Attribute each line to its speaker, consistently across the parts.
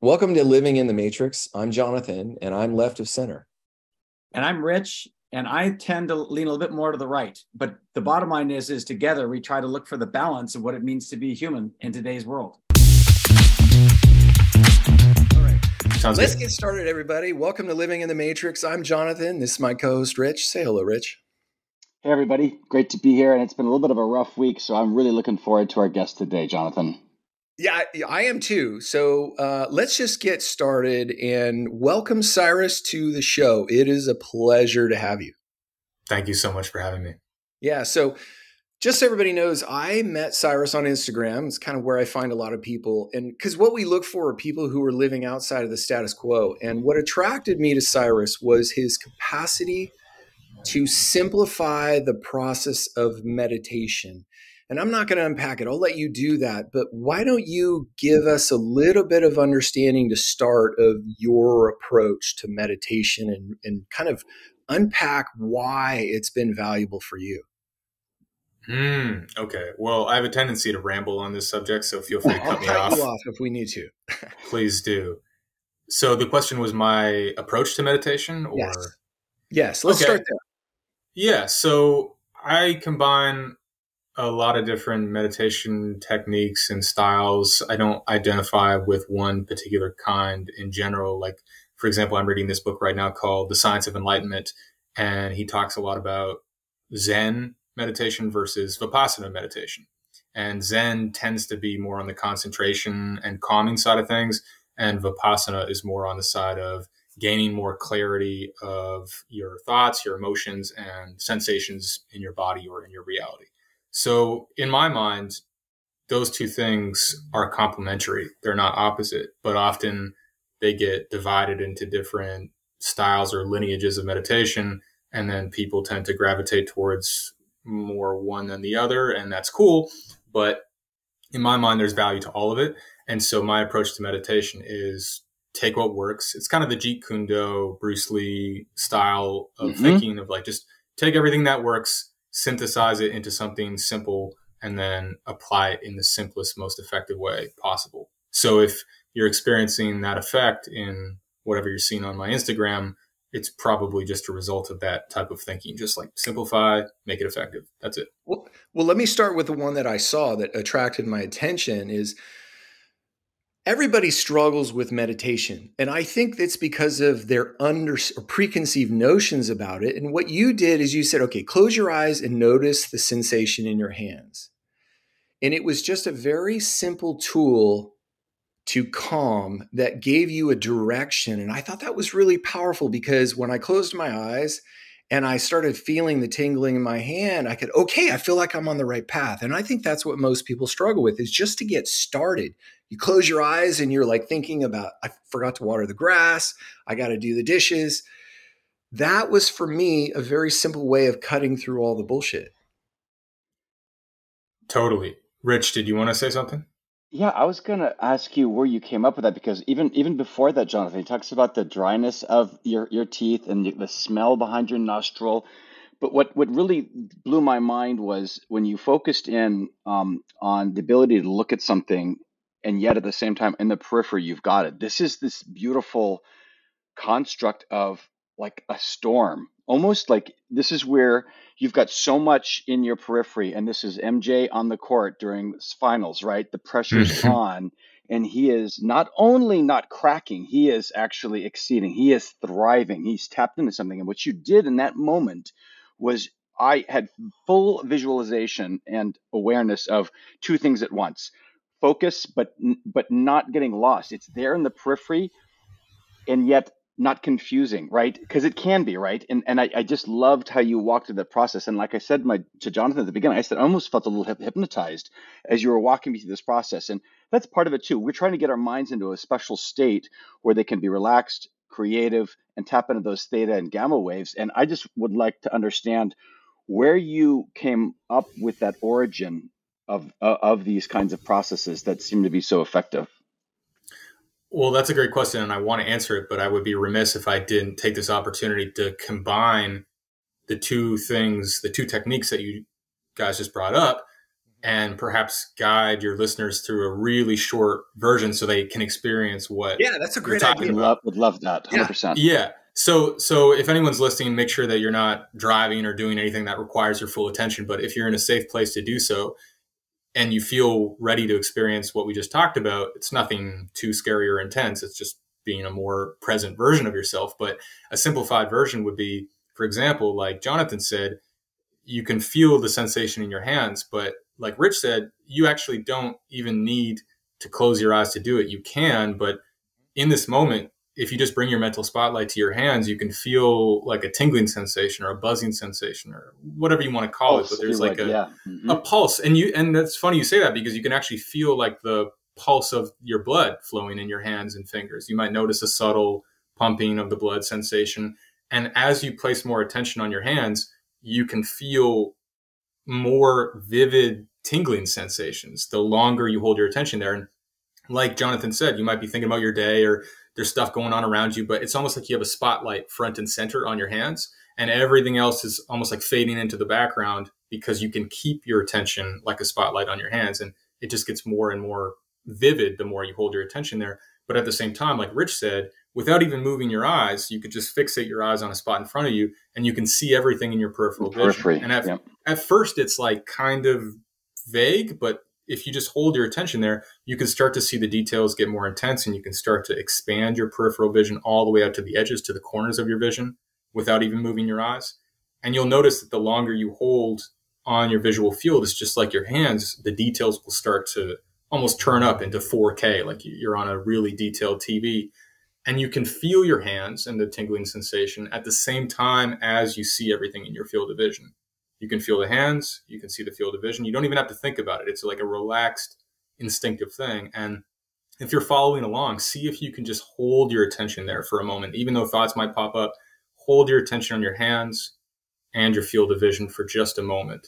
Speaker 1: Welcome to Living in the Matrix. I'm Jonathan, and I'm left of center.
Speaker 2: And I'm Rich, and I tend to lean a little bit more to the right. But the bottom line is together we try to look for the balance of what it means to be human in today's world.
Speaker 1: All right, let's get started, everybody. Welcome to Living in the Matrix. I'm Jonathan. This is my co-host, Rich. Say hello, Rich.
Speaker 3: Hey, everybody. Great to be here. And it's been a little bit of a rough week, so I'm really looking forward to our guest today, Jonathan.
Speaker 1: Yeah, I am too. So let's just get started and welcome Cyrus to the show. It is a pleasure to have you.
Speaker 4: Thank you so much for having me.
Speaker 1: Yeah, so just so everybody knows, I met Cyrus on Instagram. It's kind of where I find a lot of people. And because what we look for are people who are living outside of the status quo. And what attracted me to Cyrus was his capacity to simplify the process of meditation. And I'm not going to unpack it. I'll let you do that. But why don't you give us a little bit of understanding to start of your approach to meditation and kind of unpack why it's been valuable for you?
Speaker 4: Okay. Well, I have a tendency to ramble on this subject, so feel free to cut me
Speaker 1: I'll
Speaker 4: off.
Speaker 1: cut you off if we need to.
Speaker 4: Please do. So the question was my approach to meditation, or
Speaker 1: yes. Let's start there.
Speaker 4: Yeah. So I combine a lot of different meditation techniques and styles. I don't identify with one particular kind in general. Like, for example, I'm reading this book right now called The Science of Enlightenment, and he talks a lot about Zen meditation versus Vipassana meditation. And Zen tends to be more on the concentration and calming side of things, and Vipassana is more on the side of gaining more clarity of your thoughts, your emotions, and sensations in your body or in your reality. So in my mind, those two things are complementary. They're not opposite, but often they get divided into different styles or lineages of meditation. And then people tend to gravitate towards more one than the other. And that's cool. But in my mind, there's value to all of it. And so my approach to meditation is take what works. It's kind of the Jeet Kune Do, Bruce Lee style of thinking of like, just take everything that works, synthesize it into something simple, and then apply it in the simplest, most effective way possible. So if you're experiencing that effect in whatever you're seeing on my Instagram, it's probably just a result of that type of thinking. Just like simplify, make it effective. That's it.
Speaker 1: Well, let me start with the one that I saw that attracted my attention is everybody struggles with meditation. And I think that's because of their preconceived notions about it. And what you did is you said, okay, close your eyes and notice the sensation in your hands. And it was just a very simple tool to calm that gave you a direction. And I thought that was really powerful because when I closed my eyes and I started feeling the tingling in my hand, I feel like I'm on the right path. And I think that's what most people struggle with is just to get started. You close your eyes and you're like thinking about, I forgot to water the grass. I got to do the dishes. That was for me a very simple way of cutting through all the bullshit.
Speaker 4: Totally. Rich, did you want to say something?
Speaker 3: Yeah, I was gonna ask you where you came up with that because even before that, Jonathan, he talks about the dryness of your teeth and the smell behind your nostril. But what really blew my mind was when you focused in on the ability to look at something, and yet at the same time in the periphery you've got it. This beautiful construct of like a storm. Almost like this is where you've got so much in your periphery, and this is MJ on the court during finals, right? The pressure's on, and he is not only not cracking, he is actually exceeding. He is thriving. He's tapped into something. And what you did in that moment was I had full visualization and awareness of two things at once. Focus, but not getting lost. It's there in the periphery, and yet not confusing, right? Because it can be, right? And I just loved how you walked through the process. And like I said to Jonathan at the beginning, I said I almost felt a little hypnotized as you were walking me through this process. And that's part of it too. We're trying to get our minds into a special state where they can be relaxed, creative, and tap into those theta and gamma waves. And I just would like to understand where you came up with that origin of these kinds of processes that seem to be so effective.
Speaker 4: Well, that's a great question, and I want to answer it, but I would be remiss if I didn't take this opportunity to combine the two things, the two techniques that you guys just brought up, and perhaps guide your listeners through a really short version so they can experience what
Speaker 1: that's a
Speaker 4: you're
Speaker 1: great
Speaker 4: talking
Speaker 1: idea.
Speaker 4: about.
Speaker 3: Would love that. 100%.
Speaker 4: Yeah. So if anyone's listening, make sure that you're not driving or doing anything that requires your full attention. But if you're in a safe place to do so and you feel ready to experience what we just talked about, it's nothing too scary or intense. It's just being a more present version of yourself. But a simplified version would be, for example, like Jonathan said, you can feel the sensation in your hands, but like Rich said, you actually don't even need to close your eyes to do it. You can, but in this moment, if you just bring your mental spotlight to your hands, you can feel like a tingling sensation or a buzzing sensation or whatever you want to call it. But there's like a pulse. And that's funny you say that, because you can actually feel like the pulse of your blood flowing in your hands and fingers. You might notice a subtle pumping of the blood sensation. And as you place more attention on your hands, you can feel more vivid tingling sensations the longer you hold your attention there. And like Jonathan said, you might be thinking about your day or there's stuff going on around you, but it's almost like you have a spotlight front and center on your hands, and everything else is almost like fading into the background because you can keep your attention like a spotlight on your hands. And it just gets more and more vivid the more you hold your attention there. But at the same time, like Rich said, without even moving your eyes, you could just fixate your eyes on a spot in front of you and you can see everything in your peripheral vision. And at first it's like kind of vague, but if you just hold your attention there, you can start to see the details get more intense, and you can start to expand your peripheral vision all the way out to the edges, to the corners of your vision without even moving your eyes. And you'll notice that the longer you hold on your visual field, it's just like your hands, the details will start to almost turn up into 4K, like you're on a really detailed TV. And you can feel your hands and the tingling sensation at the same time as you see everything in your field of vision. You can feel the hands, you can see the field of vision. You don't even have to think about it. It's like a relaxed, instinctive thing. And if you're following along, see if you can just hold your attention there for a moment. Even though thoughts might pop up, hold your attention on your hands and your field of vision for just a moment.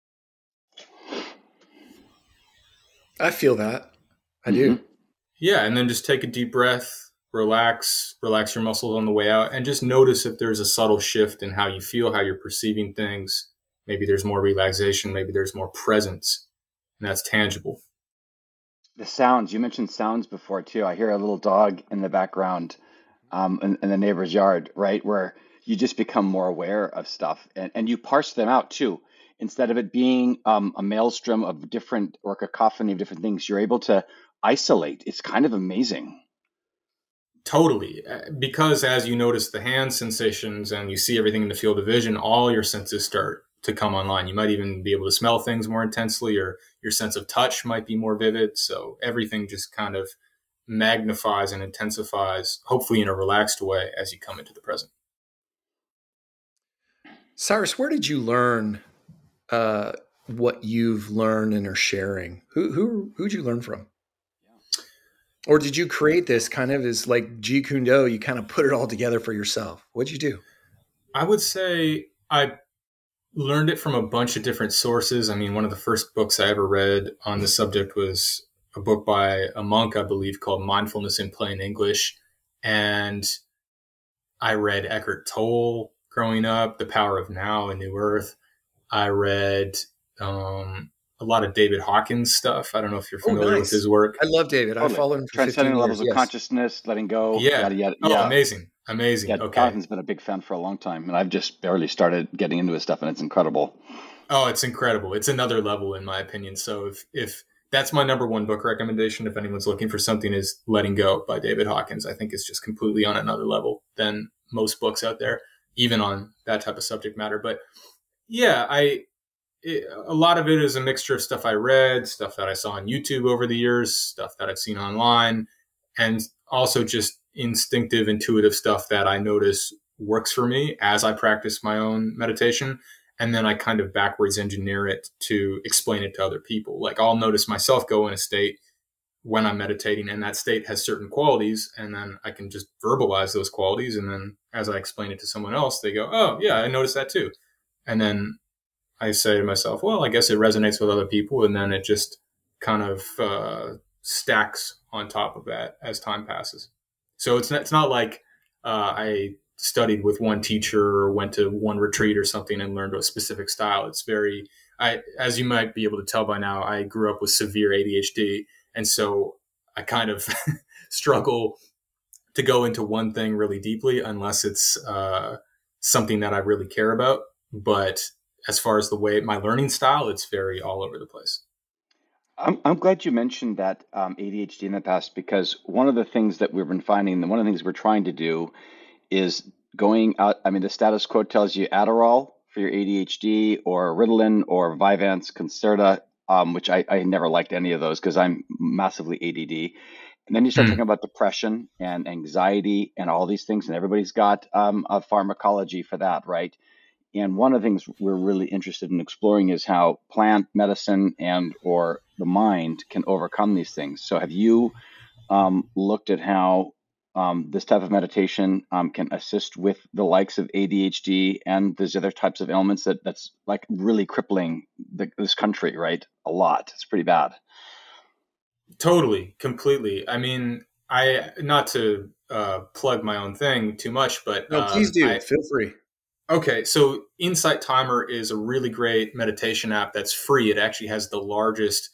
Speaker 1: I feel that. I do.
Speaker 4: Yeah, and then just take a deep breath, relax your muscles on the way out, and just notice if there's a subtle shift in how you feel, how you're perceiving things. Maybe there's more relaxation, maybe there's more presence, and that's tangible.
Speaker 3: The sounds, you mentioned sounds before too. I hear a little dog in the background in the neighbor's yard, right? Where you just become more aware of stuff, and you parse them out too. Instead of it being a maelstrom of different, or cacophony of different things, you're able to isolate. It's kind of amazing.
Speaker 4: Totally. Because as you notice the hand sensations and you see everything in the field of vision, all your senses start to come online. You might even be able to smell things more intensely, or your sense of touch might be more vivid. So everything just kind of magnifies and intensifies, hopefully in a relaxed way, as you come into the present.
Speaker 1: Cyrus, where did you learn what you've learned and are sharing? Who'd you learn from? Or did you create this kind of as like Jeet Kune Do, you kind of put it all together for yourself? What'd you do?
Speaker 4: I would say I learned it from a bunch of different sources. I mean, one of the first books I ever read on the subject was a book by a monk, I believe, called Mindfulness in Plain English. And I read Eckhart Tolle growing up, The Power of Now, A New Earth. I read a lot of David Hawkins stuff. I don't know if you're familiar with his work.
Speaker 1: I love David. I follow him for
Speaker 3: Transcending
Speaker 1: 15
Speaker 3: levels
Speaker 1: years.
Speaker 3: of consciousness, letting go.
Speaker 4: Yeah. Amazing.
Speaker 3: Yeah,
Speaker 4: Okay.
Speaker 3: Jonathan's been a big fan for a long time, and I've just barely started getting into his stuff, and it's incredible.
Speaker 4: Oh, it's incredible. It's another level, in my opinion. So if that's my number one book recommendation, if anyone's looking for something, is Letting Go by David Hawkins. I think it's just completely on another level than most books out there, even on that type of subject matter. But yeah, a lot of it is a mixture of stuff I read, stuff that I saw on YouTube over the years, stuff that I've seen online, and also just instinctive, intuitive stuff that I notice works for me as I practice my own meditation. And then I kind of backwards engineer it to explain it to other people. Like I'll notice myself go in a state when I'm meditating, and that state has certain qualities, and then I can just verbalize those qualities. And then as I explain it to someone else, they go, oh yeah, I noticed that too. And then I say to myself, well, I guess it resonates with other people. And then it just kind of stacks on top of that as time passes. So it's not like I studied with one teacher or went to one retreat or something and learned a specific style. as you might be able to tell by now, I grew up with severe ADHD. And so I kind of struggle to go into one thing really deeply unless it's something that I really care about. But as far as the way my learning style, it's very all over the place.
Speaker 3: I'm glad you mentioned that ADHD in the past because one of the things that we've been finding, and one of the things we're trying to do is going out. I mean, the status quo tells you Adderall for your ADHD or Ritalin or Vyvanse, Concerta, which I never liked any of those because I'm massively ADD. And then you start talking about depression and anxiety and all these things, and everybody's got a pharmacology for that, right? And one of the things we're really interested in exploring is how plant medicine and or the mind can overcome these things. So have you looked at how this type of meditation can assist with the likes of ADHD and these other types of ailments that's like really crippling this country, right? A lot. It's pretty bad.
Speaker 4: Totally, completely. I mean, I not to plug my own thing too much, but
Speaker 1: No, please do. Feel free.
Speaker 4: Okay, so Insight Timer is a really great meditation app that's free. It actually has the largest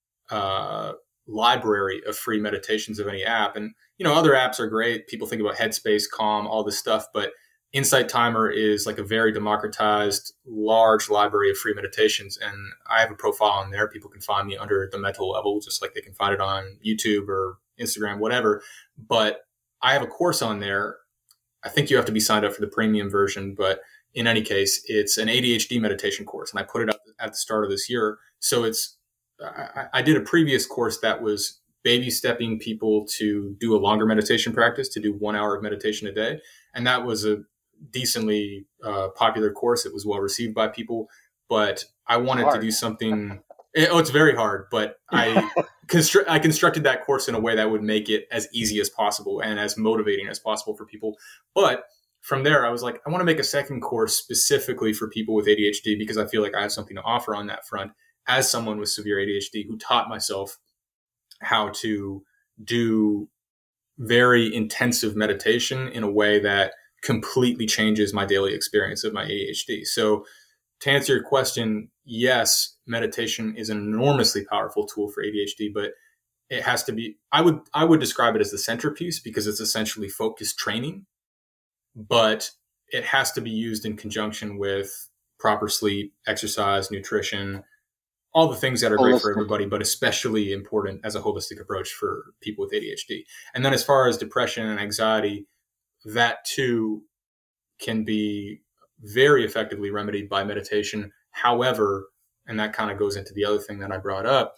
Speaker 4: library of free meditations of any app. And, other apps are great. People think about Headspace, Calm, all this stuff. But Insight Timer is like a very democratized, large library of free meditations. And I have a profile on there. People can find me under the mental level, just like they can find it on YouTube or Instagram, whatever. But I have a course on there. I think you have to be signed up for the premium version, but in any case, it's an ADHD meditation course, and I put it up at the start of this year. So I did a previous course that was baby stepping people to do a longer meditation practice, to do 1 hour of meditation a day, and that was a decently popular course. It was well received by people, but I wanted to do something. It's very hard, but I constructed that course in a way that would make it as easy as possible and as motivating as possible for people. But from there, I was like, I want to make a second course specifically for people with ADHD because I feel like I have something to offer on that front as someone with severe ADHD who taught myself how to do very intensive meditation in a way that completely changes my daily experience of my ADHD. So to answer your question, yes, meditation is an enormously powerful tool for ADHD, but it has to be, I would describe it as the centerpiece because it's essentially focused training, but it has to be used in conjunction with proper sleep, exercise, nutrition, all the things that are great for everybody, but especially important as a holistic approach for people with ADHD. And then as far as depression and anxiety, that too can be very effectively remedied by meditation. However, and that kind of goes into the other thing that I brought up,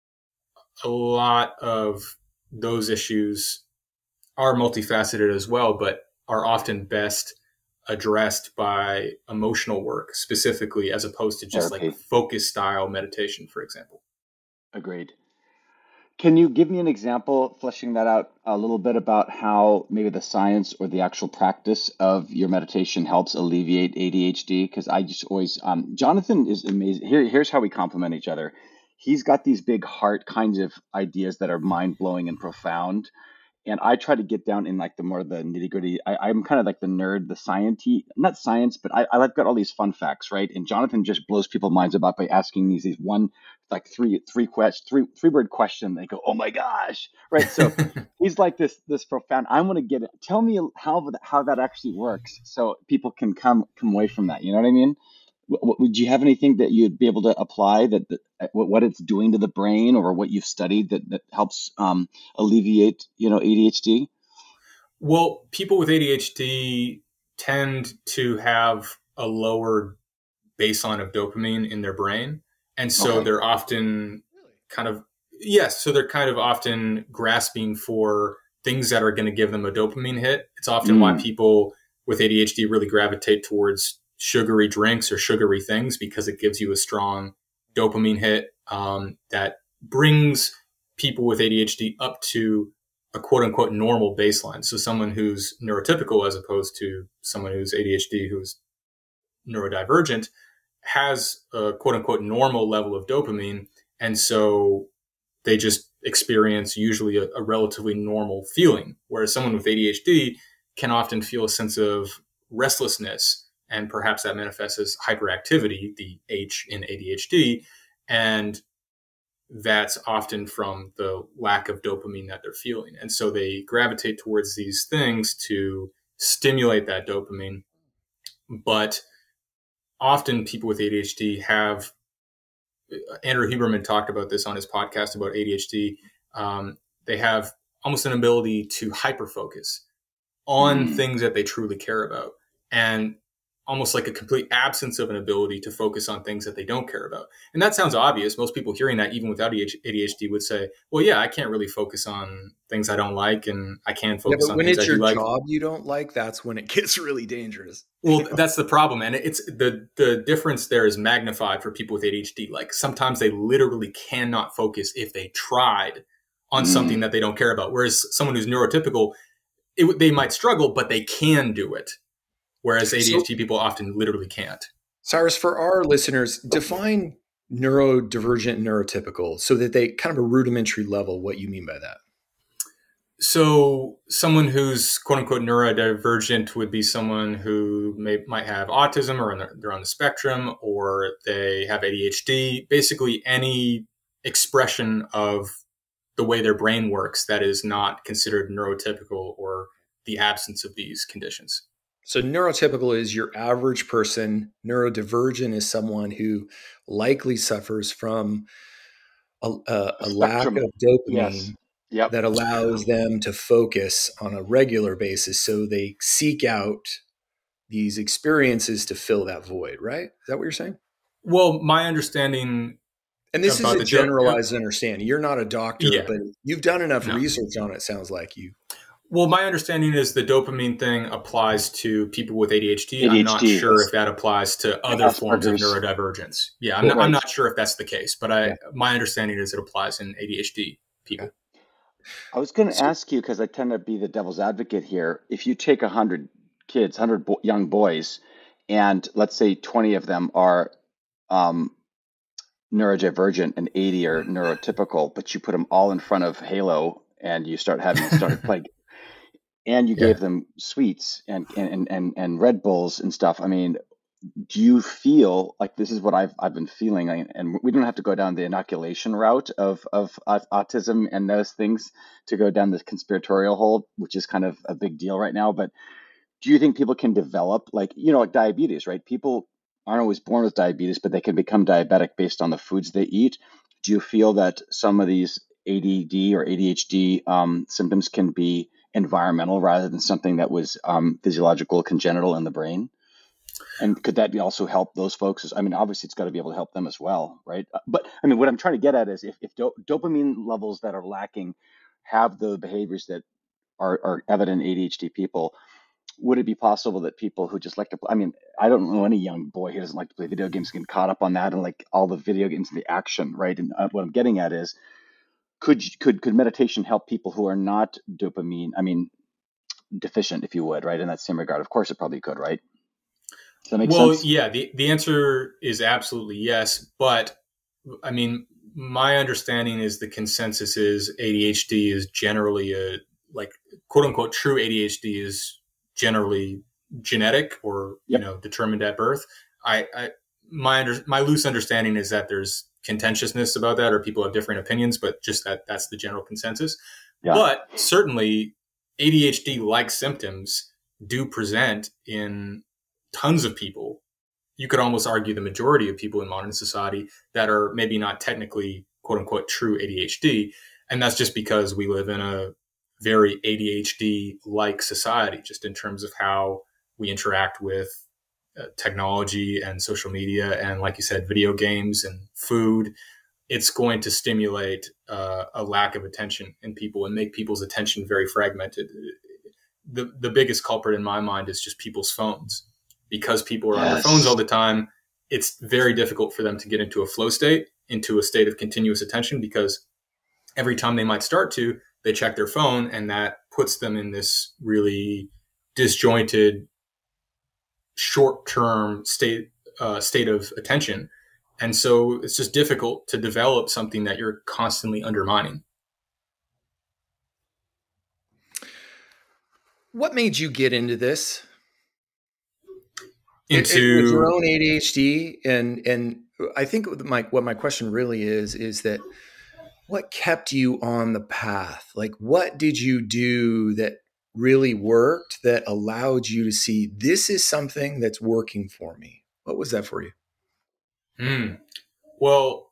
Speaker 4: a lot of those issues are multifaceted as well, but are often best addressed by emotional work specifically, as opposed to just like focus style meditation, for example.
Speaker 3: Agreed. Can you give me an example, fleshing that out a little bit about how maybe the science or the actual practice of your meditation helps alleviate ADHD? Because I just always, Jonathan is amazing. Here's how we complement each other. He's got these big heart kinds of ideas that are mind blowing and profound. And I try to get down in like the more the nitty gritty. I'm kind of like the nerd, the sciencey, not science, but I've got all these fun facts, right? And Jonathan just blows people's minds about by asking these one like three word question. They go, oh my gosh, right? So he's like this profound. I want to get it. Tell me how that actually works, so people can come away from that. You know what I mean? Would you have anything that you'd be able to apply that what it's doing to the brain or what you've studied that helps alleviate, ADHD?
Speaker 4: Well, people with ADHD tend to have a lower baseline of dopamine in their brain. And so they're often they're kind of often grasping for things that are going to give them a dopamine hit. It's often why people with ADHD really gravitate towards sugary drinks or sugary things, because it gives you a strong dopamine hit that brings people with ADHD up to a quote unquote normal baseline. So someone who's neurotypical as opposed to someone who's ADHD who's neurodivergent has a quote unquote normal level of dopamine. And so they just experience usually a relatively normal feeling. Whereas someone with ADHD can often feel a sense of restlessness and perhaps that manifests as hyperactivity, the H in ADHD, and that's often from the lack of dopamine that they're feeling. And so they gravitate towards these things to stimulate that dopamine. But often people with ADHD have, Andrew Huberman talked about this on his podcast about ADHD. They have almost an ability to hyperfocus on things that they truly care about, and almost like a complete absence of an ability to focus on things that they don't care about. And that sounds obvious. Most people hearing that, even without ADHD, would say, well, yeah, I can't really focus on things I don't like, and I can focus on things I do like.
Speaker 1: When it's your job you don't like, that's when it gets really dangerous.
Speaker 4: Well, that's the problem. And it's the difference there is magnified for people with ADHD. Like sometimes they literally cannot focus if they tried on something that they don't care about. Whereas someone who's neurotypical, they might struggle, but they can do it. Whereas ADHD people often literally can't.
Speaker 1: Cyrus, for our listeners, define neurodivergent and neurotypical so that they kind of a rudimentary level, what you mean by that.
Speaker 4: So someone who's quote unquote neurodivergent would be someone who might have autism, or they're on the spectrum, or they have ADHD, basically any expression of the way their brain works that is not considered neurotypical or the absence of these conditions.
Speaker 1: So neurotypical is your average person. Neurodivergent is someone who likely suffers from a lack of dopamine that allows them to focus on a regular basis. So they seek out these experiences to fill that void, right? Is that what you're saying?
Speaker 4: Well, my understanding...
Speaker 1: And this is a generalized understanding. You're not a doctor, but you've done enough research on it, sounds like you.
Speaker 4: Well, my understanding is the dopamine thing applies to people with ADHD. I'm not sure if that applies to other forms of neurodivergence. Yeah, I'm not sure if that's the case, but my understanding is it applies in ADHD people.
Speaker 3: I was going to ask you, because I tend to be the devil's advocate here, if you take 100 kids, 100 young boys, and let's say 20 of them are neurodivergent and 80 are neurotypical, but you put them all in front of Halo and you started playing. And you gave them sweets and Red Bulls and stuff. I mean, do you feel like this is what I've been feeling? And we don't have to go down the inoculation route of autism and those things to go down this conspiratorial hole, which is kind of a big deal right now. But do you think people can develop like diabetes, right? People aren't always born with diabetes, but they can become diabetic based on the foods they eat. Do you feel that some of these ADD or ADHD symptoms can be environmental rather than something that was physiological, congenital in the brain? And could that also help those folks? I mean, obviously it's got to be able to help them as well, right? But I mean, what I'm trying to get at is if dopamine levels that are lacking have the behaviors that are evident in ADHD people, would it be possible that people who just like to play, I mean, I don't know any young boy who doesn't like to play video games get caught up on that and like all the video games and the action, right? And what I'm getting at is, could meditation help people who are not dopamine, deficient, if you would, right? In that same regard, of course, it probably could, right? Does that make sense?
Speaker 4: Well, yeah, the answer is absolutely yes. But I mean, my understanding is the consensus is ADHD is generally quote unquote true ADHD is generally genetic or determined at birth. My loose understanding is that there's contentiousness about that, or people have different opinions, but just that's the general consensus. Yeah. But certainly ADHD-like symptoms do present in tons of people. You could almost argue the majority of people in modern society that are maybe not technically quote unquote true ADHD. And that's just because we live in a very ADHD-like society, just in terms of how we interact with technology and social media. And like you said, video games and food, it's going to stimulate a lack of attention in people and make people's attention very fragmented. The biggest culprit in my mind is just people's phones. Because people are on their phones all the time, it's very difficult for them to get into a flow state, into a state of continuous attention, because every time they might start to, they check their phone, and that puts them in this really disjointed, short-term state of attention. And so it's just difficult to develop something that you're constantly undermining.
Speaker 1: What made you get into this? With your
Speaker 4: into.
Speaker 1: own ADHD, and I think what my question really is that what kept you on the path? Like, what did you do that really worked that allowed you to see this is something that's working for me? What was that for you?
Speaker 4: Well,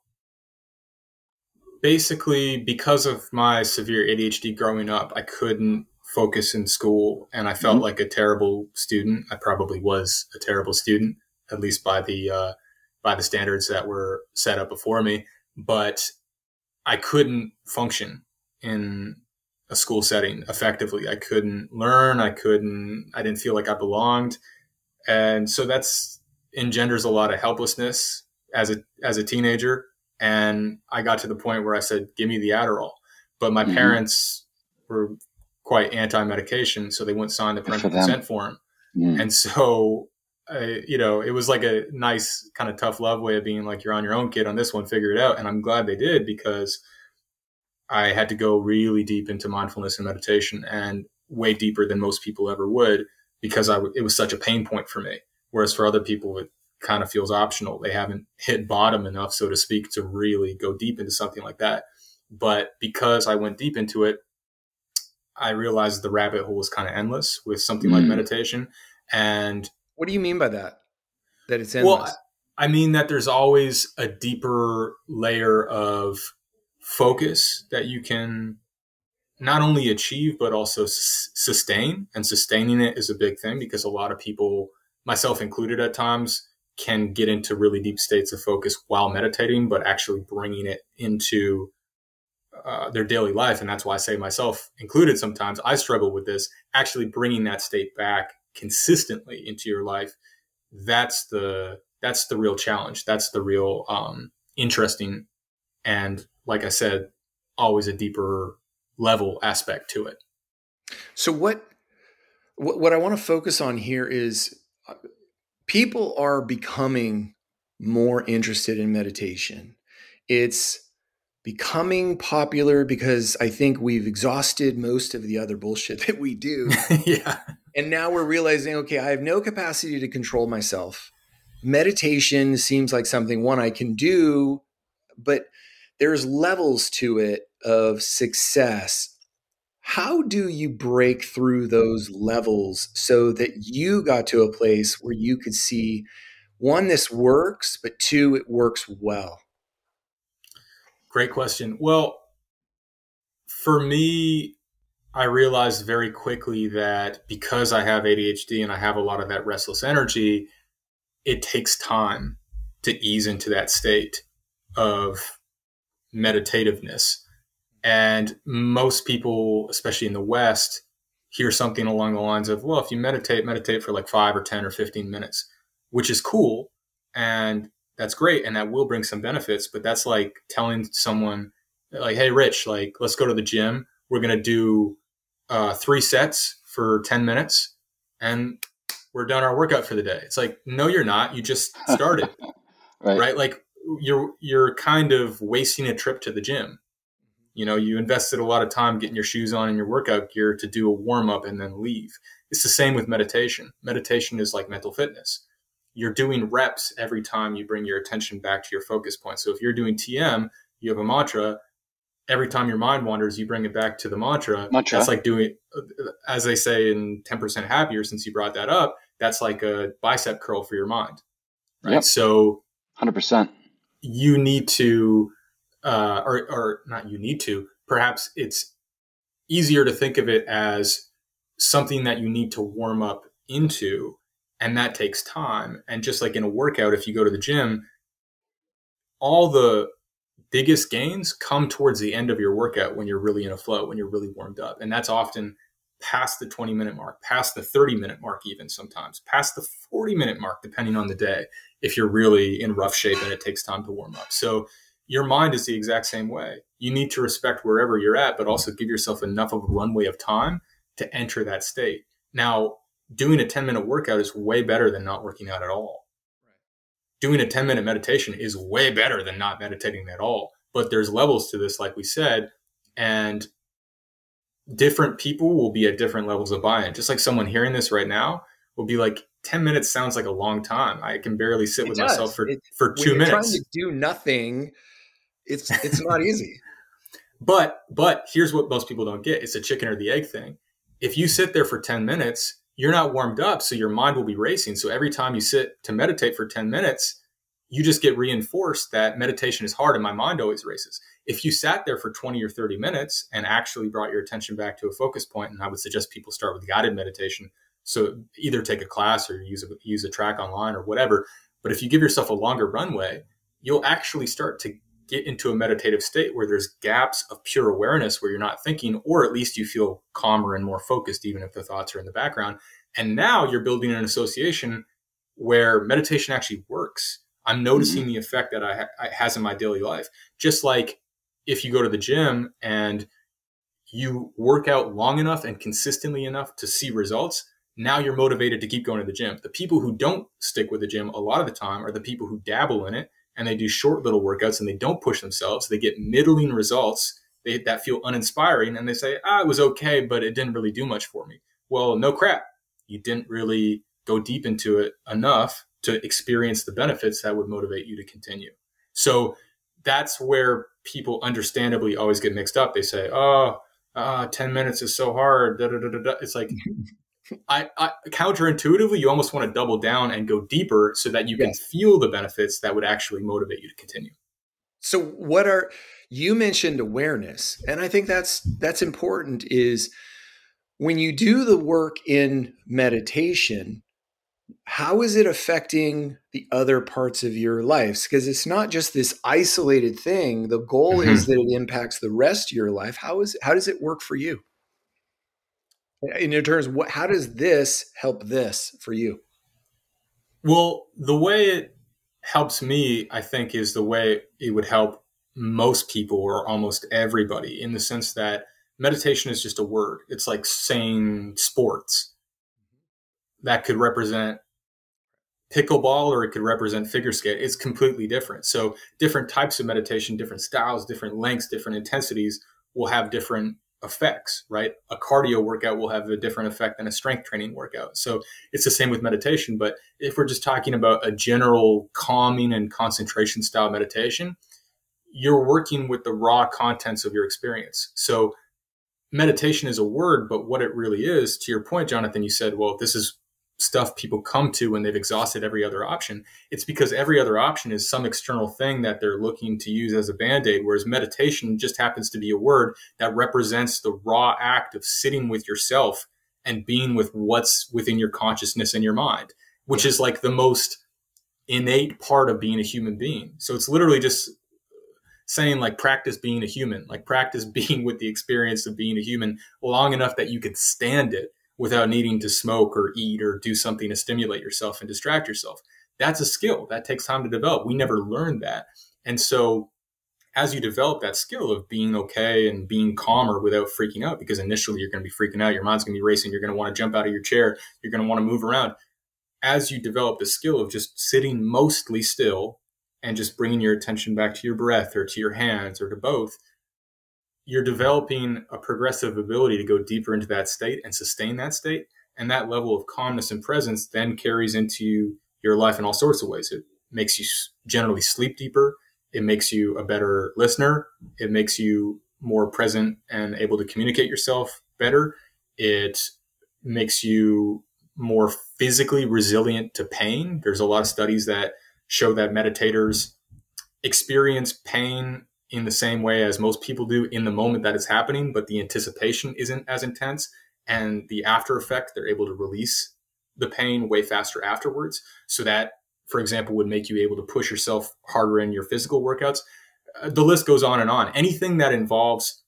Speaker 4: basically, because of my severe ADHD growing up, I couldn't focus in school, and I felt like a terrible student. I probably was a terrible student, at least by the standards that were set up before me. But I couldn't function in a school setting effectively. I couldn't learn. I didn't feel like I belonged. And so that's engenders a lot of helplessness as a teenager. And I got to the point where I said, give me the Adderall. But my parents were quite anti-medication, so they wouldn't sign the parental consent form. And so, it was like a nice kind of tough love way of being like, you're on your own, kid, on this one, figure it out. And I'm glad they did, because I had to go really deep into mindfulness and meditation, and way deeper than most people ever would, because it was such a pain point for me. Whereas for other people, it kind of feels optional. They haven't hit bottom enough, so to speak, to really go deep into something like that. But because I went deep into it, I realized the rabbit hole was kind of endless with something like meditation. And
Speaker 1: what do you mean by that? That it's endless?
Speaker 4: Well, I mean that there's always a deeper layer of focus that you can not only achieve, but also sustain. And sustaining it is a big thing, because a lot of people, myself included at times, can get into really deep states of focus while meditating, but actually bringing it into their daily life. And that's why I say, myself included, sometimes I struggle with this, actually bringing that state back consistently into your life. That's the real challenge. That's the real interesting, and like I said, always a deeper level aspect to it.
Speaker 1: So what I want to focus on here is people are becoming more interested in meditation. It's becoming popular because I think we've exhausted most of the other bullshit that we do.
Speaker 4: Yeah.
Speaker 1: And now we're realizing, okay, I have no capacity to control myself. Meditation seems like something, one, I can do, but there's levels to it of success. How do you break through those levels so that you got to a place where you could see, one, this works, but two, it works well?
Speaker 4: Great question. Well, for me, I realized very quickly that because I have ADHD and I have a lot of that restless energy, it takes time to ease into that state of meditativeness. And most people, especially in the West, hear something along the lines of, well, if you meditate for like 5 or 10 or 15 minutes, which is cool. And that's great. And that will bring some benefits. But that's like telling someone like, hey, Rich, like, let's go to the gym. We're going to do 3 sets for 10 minutes and we're done our workout for the day. It's like, no, you're not. You just started. Right? Like you're kind of wasting a trip to the gym. You invested a lot of time getting your shoes on and your workout gear to do a warm up and then leave. It's the same with meditation. Meditation is like mental fitness. You're doing reps every time you bring your attention back to your focus point. So if you're doing TM, you have a mantra. Every time your mind wanders, you bring it back to the mantra. That's like doing, as they say in 10% Happier, since you brought that up, that's like a bicep curl for your mind. Right. Yep. So
Speaker 3: 100%.
Speaker 4: You need to, or not you need to, perhaps it's easier to think of it as something that you need to warm up into, and that takes time. And just like in a workout, if you go to the gym, all the biggest gains come towards the end of your workout when you're really in a flow, when you're really warmed up. And that's often past the 20-minute mark, past the 30-minute mark, even sometimes past the 40-minute mark, depending on the day, if you're really in rough shape and it takes time to warm up. So your mind is the exact same way. You need to respect wherever you're at, but also give yourself enough of a runway of time to enter that state. Now, doing a 10-minute workout is way better than not working out at all. Doing a 10-minute meditation is way better than not meditating at all. But there's levels to this, like we said, and different people will be at different levels of buy-in. Just like someone hearing this right now will be like, 10 minutes sounds like a long time. I can barely sit
Speaker 1: It
Speaker 4: with
Speaker 1: does.
Speaker 4: myself for
Speaker 1: When
Speaker 4: 2
Speaker 1: you're trying to
Speaker 4: minutes.
Speaker 1: do nothing, it's not easy.
Speaker 4: But here's what most people don't get. It's a chicken or the egg thing. If you sit there for 10 minutes, you're not warmed up, so your mind will be racing. So every time you sit to meditate for 10 minutes, you just get reinforced that meditation is hard and my mind always races. If you sat there for 20 or 30 minutes and actually brought your attention back to a focus point, and I would suggest people start with guided meditation. So either take a class or use a track online or whatever. But if you give yourself a longer runway, you'll actually start to get into a meditative state where there's gaps of pure awareness where you're not thinking, or at least you feel calmer and more focused, even if the thoughts are in the background. And now you're building an association where meditation actually works. I'm noticing the effect that it has in my daily life. Just like if you go to the gym and you work out long enough and consistently enough to see results, now you're motivated to keep going to the gym. The people who don't stick with the gym a lot of the time are the people who dabble in it and they do short little workouts and they don't push themselves. They get middling results that feel uninspiring and they say, it was okay, but it didn't really do much for me. Well, no crap. You didn't really go deep into it enough to experience the benefits that would motivate you to continue. So that's where people understandably always get mixed up. They say, 10 minutes is so hard. Da, da, da, da, da. It's like, I counterintuitively, you almost want to double down and go deeper so that you can feel the benefits that would actually motivate you to continue.
Speaker 1: So you mentioned awareness, and I think that's important, is when you do the work in meditation, how is it affecting the other parts of your lives? Because it's not just this isolated thing. The goal is that it impacts the rest of your life. How does it work for you? In terms of how does this help this for you?
Speaker 4: Well, the way it helps me, I think, is the way it would help most people or almost everybody, in the sense that meditation is just a word. It's like saying sports. That could represent pickleball or it could represent figure skate. It's completely different. So different types of meditation, different styles, different lengths, different intensities will have different effects, right? A cardio workout will have a different effect than a strength training workout. So it's the same with meditation. But if we're just talking about a general calming and concentration style meditation, you're working with the raw contents of your experience. So meditation is a word, but what it really is, to your point, Jonathan, you said, well, this is stuff people come to when they've exhausted every other option. It's because every other option is some external thing that they're looking to use as a band-aid, whereas meditation just happens to be a word that represents the raw act of sitting with yourself and being with what's within your consciousness and your mind, which is like the most innate part of being a human being. So it's literally just saying, like, practice being a human, like practice being with the experience of being a human long enough that you can stand it without needing to smoke or eat or do something to stimulate yourself and distract yourself. That's a skill that takes time to develop. We never learned that. And so as you develop that skill of being okay and being calmer without freaking out, because initially you're going to be freaking out, your mind's going to be racing, you're going to want to jump out of your chair, you're going to want to move around. As you develop the skill of just sitting mostly still and just bringing your attention back to your breath or to your hands or to both, you're developing a progressive ability to go deeper into that state and sustain that state. And that level of calmness and presence then carries into your life in all sorts of ways. It makes you generally sleep deeper. It makes you a better listener. It makes you more present and able to communicate yourself better. It makes you more physically resilient to pain. There's a lot of studies that show that meditators experience pain in the same way as most people do in the moment that it's happening, but the anticipation isn't as intense. And the after effect, they're able to release the pain way faster afterwards. So that, for example, would make you able to push yourself harder in your physical workouts. The list goes on and on. Anything that involves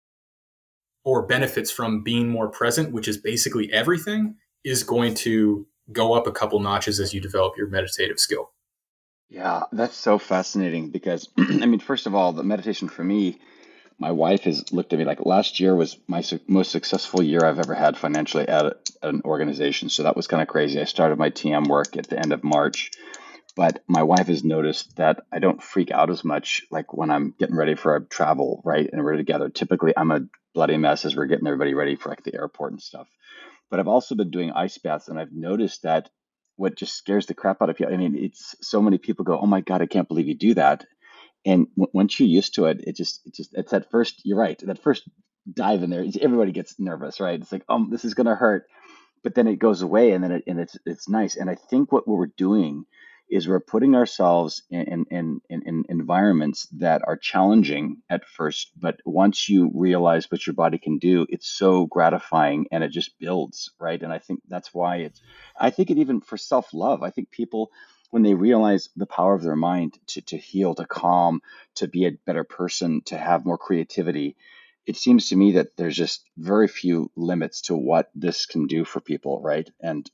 Speaker 4: or benefits from being more present, which is basically everything, is going to go up a couple notches as you develop your meditative skill.
Speaker 3: Yeah, that's so fascinating because, I mean, first of all, the meditation for me, my wife has looked at me like last year was my most successful year I've ever had financially at an organization. So that was kind of crazy. I started my TM work at the end of March, but my wife has noticed that I don't freak out as much like when I'm getting ready for a travel, right? And we're together. Typically, I'm a bloody mess as we're getting everybody ready for like the airport and stuff. but I've also been doing ice baths, and I've noticed that what just scares the crap out of people. I mean, it's so many people go, "Oh my God, I can't believe you do that." And once you're used to it, it's that first, you're right, that first dive in there, everybody gets nervous, right? It's like, this is going to hurt, but then it goes away, and then it's nice. And I think what we're doing is we're putting ourselves in environments that are challenging at first, but once you realize what your body can do, it's so gratifying and it just builds, right? And I think that's why I think it even for self-love, I think people, when they realize the power of their mind to heal, to calm, to be a better person, to have more creativity, it seems to me that there's just very few limits to what this can do for people, right? And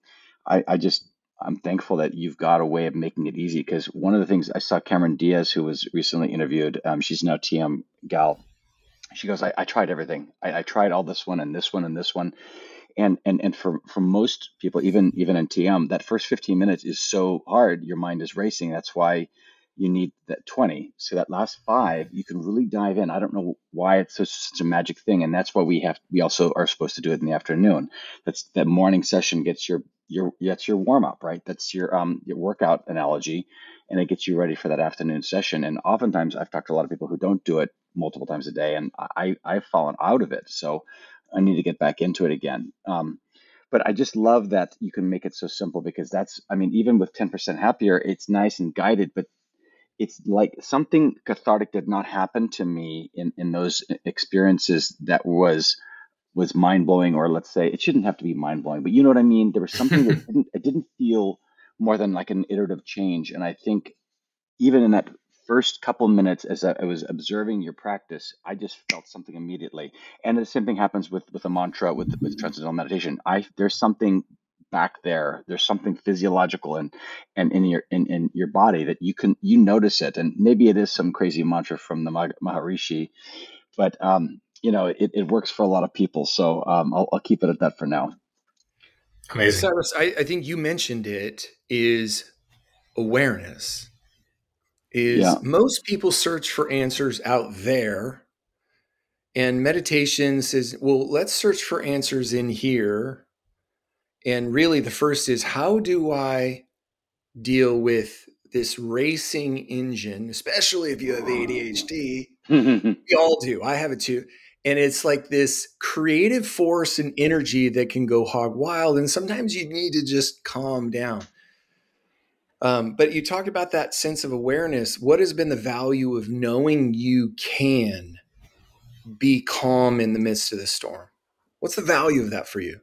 Speaker 3: I'm thankful that you've got a way of making it easy, because one of the things I saw Cameron Diaz, who was recently interviewed, she's now TM gal. She goes, I tried everything. I tried all this one and this one and this one. And for most people, even in TM, that first 15 minutes is so hard. Your mind is racing. That's why you need that 20. So that last 5, you can really dive in. I don't know why it's such a magic thing. And that's why we also are supposed to do it in the afternoon. That morning session gets that's your warm up, right? That's your workout analogy, and it gets you ready for that afternoon session. And oftentimes I've talked to a lot of people who don't do it multiple times a day, and I've fallen out of it. So I need to get back into it again. But I just love that you can make it so simple, because even with 10% happier, it's nice and guided, but it's like something cathartic did not happen to me in those experiences that was mind blowing, or let's say it shouldn't have to be mind blowing, but you know what I mean? There was something that it didn't feel more than like an iterative change. And I think even in that first couple minutes, as I was observing your practice, I just felt something immediately. And the same thing happens with a mantra, with transcendental meditation. There's something back there. There's something physiological and in your body that you notice it. And maybe it is some crazy mantra from the Maharishi, but it works for a lot of people. So I'll keep it at that for now.
Speaker 4: Amazing.
Speaker 1: Cyrus, I think you mentioned it, is awareness. Most people search for answers out there, and meditation says, well, let's search for answers in here. And really the first is, how do I deal with this racing engine, especially if you have ADHD? We all do. I have it too. And it's like this creative force and energy that can go hog wild. And sometimes you need to just calm down. But you talked about that sense of awareness. What has been the value of knowing you can be calm in the midst of the storm? What's the value of that for you?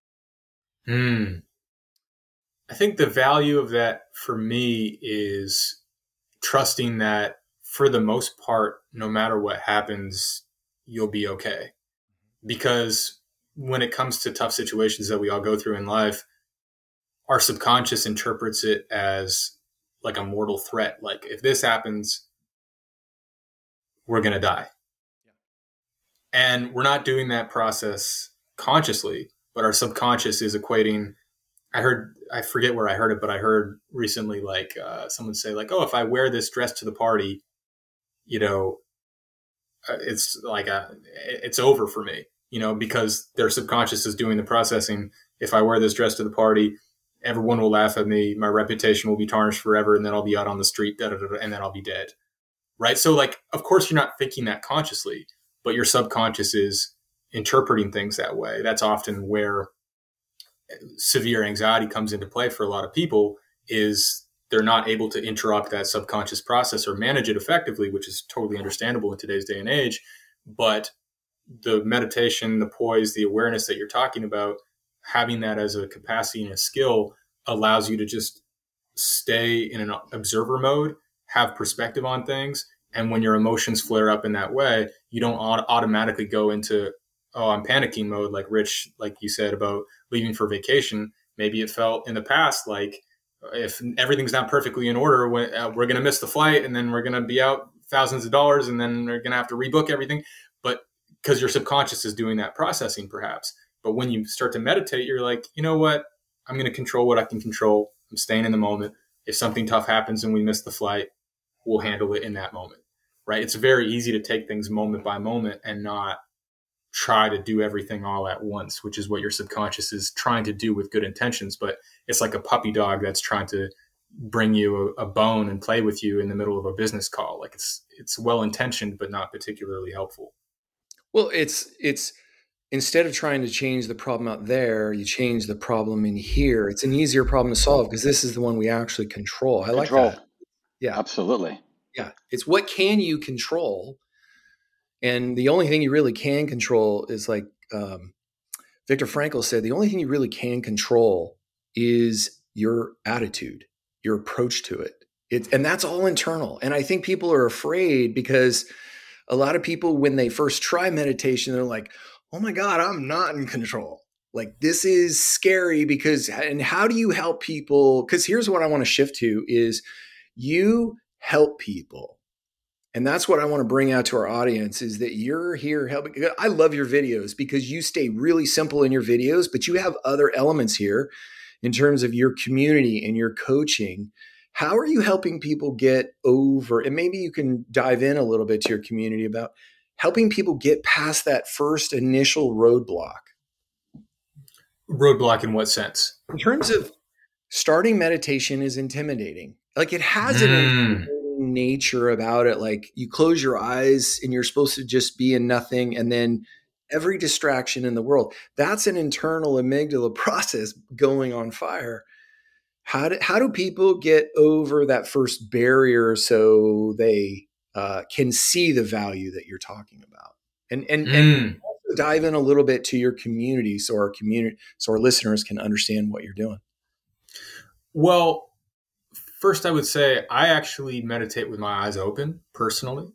Speaker 4: I think the value of that for me is trusting that for the most part, no matter what happens, you'll be okay. Because when it comes to tough situations that we all go through in life, our subconscious interprets it as like a mortal threat. Like, if this happens, we're going to die. And we're not doing that process consciously, but our subconscious is equating. I forget where I heard it, but I heard recently, like someone say like, oh, if I wear this dress to the party, it's like it's over for me, because their subconscious is doing the processing. If I wear this dress to the party, everyone will laugh at me. My reputation will be tarnished forever. And then I'll be out on the street, and then I'll be dead. Right. So like, of course you're not thinking that consciously, but your subconscious is interpreting things that way. That's often where severe anxiety comes into play for a lot of people, is they're not able to interrupt that subconscious process or manage it effectively, which is totally understandable in today's day and age. But the meditation, the poise, the awareness that you're talking about, having that as a capacity and a skill allows you to just stay in an observer mode, have perspective on things. And when your emotions flare up in that way, you don't automatically go into, oh, I'm panicking mode, like Rich, like you said about leaving for vacation. Maybe it felt in the past like, if everything's not perfectly in order, we're going to miss the flight, and then we're going to be out thousands of dollars, and then we're going to have to rebook everything. But because your subconscious is doing that processing perhaps. But when you start to meditate, you're like, you know what? I'm going to control what I can control. I'm staying in the moment. If something tough happens and we miss the flight, we'll handle it in that moment, right? It's very easy to take things moment by moment and not try to do everything all at once, which is what your subconscious is trying to do with good intentions. But it's like a puppy dog that's trying to bring you a bone and play with you in the middle of a business call. Like it's well intentioned, but not particularly helpful.
Speaker 1: Well, it's instead of trying to change the problem out there, you change the problem in here. It's an easier problem to solve because this is the one we actually control. I like that. Yeah,
Speaker 3: Absolutely.
Speaker 1: yeah. It's what can you control, and the only thing you really can control is like Viktor Frankl said, the only thing you really can control is your attitude, your approach to it. And that's all internal. And I think people are afraid because a lot of people, when they first try meditation, they're like, oh my God, I'm not in control. Like, this is scary because, and how do you help people? Because here's what I want to shift to is you help people. And that's what I want to bring out to our audience is that you're here helping. I love your videos because you stay really simple in your videos, but you have other elements here in terms of your community and your coaching. How are you helping people get over, and maybe you can dive in a little bit to your community about helping people get past that first initial roadblock?
Speaker 4: Roadblock in what sense?
Speaker 1: In terms of starting meditation is intimidating. Like, it has an intimidating nature about it. Like, you close your eyes and you're supposed to just be in nothing, and then every distraction in the world. That's an internal amygdala process going on fire. How do people get over that first barrier so they can see the value that you're talking about? And dive in a little bit to your community so our listeners can understand what you're doing.
Speaker 4: Well, first I would say I actually meditate with my eyes open personally.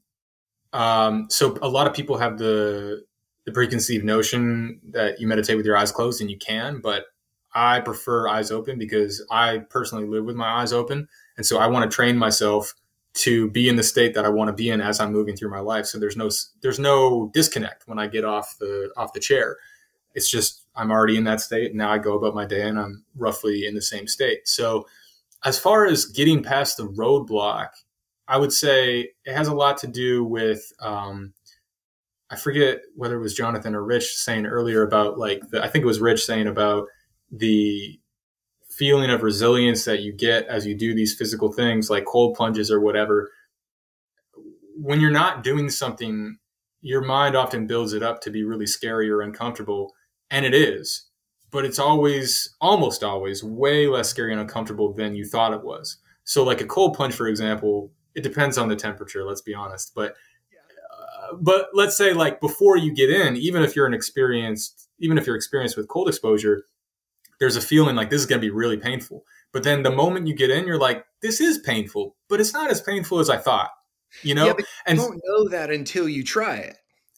Speaker 4: So a lot of people have the preconceived notion that you meditate with your eyes closed, and you can, but I prefer eyes open because I personally live with my eyes open. And so I want to train myself to be in the state that I want to be in as I'm moving through my life. So there's no disconnect when I get off the chair. It's just, I'm already in that state. And now I go about my day and I'm roughly in the same state. So as far as getting past the roadblock, I would say it has a lot to do with, I forget whether it was Jonathan or Rich saying earlier about I think it was Rich saying about the feeling of resilience that you get as you do these physical things like cold plunges or whatever. When you're not doing something, your mind often builds it up to be really scary or uncomfortable. And it is, but it's almost always way less scary and uncomfortable than you thought it was. So like a cold plunge, for example, it depends on the temperature, let's be honest. But let's say like before you get in, even if you're experienced with cold exposure, there's a feeling like this is going to be really painful. But then the moment you get in, you're like, this is painful, but it's not as painful as I thought, you know?
Speaker 1: Yeah, but you don't know that until you try it.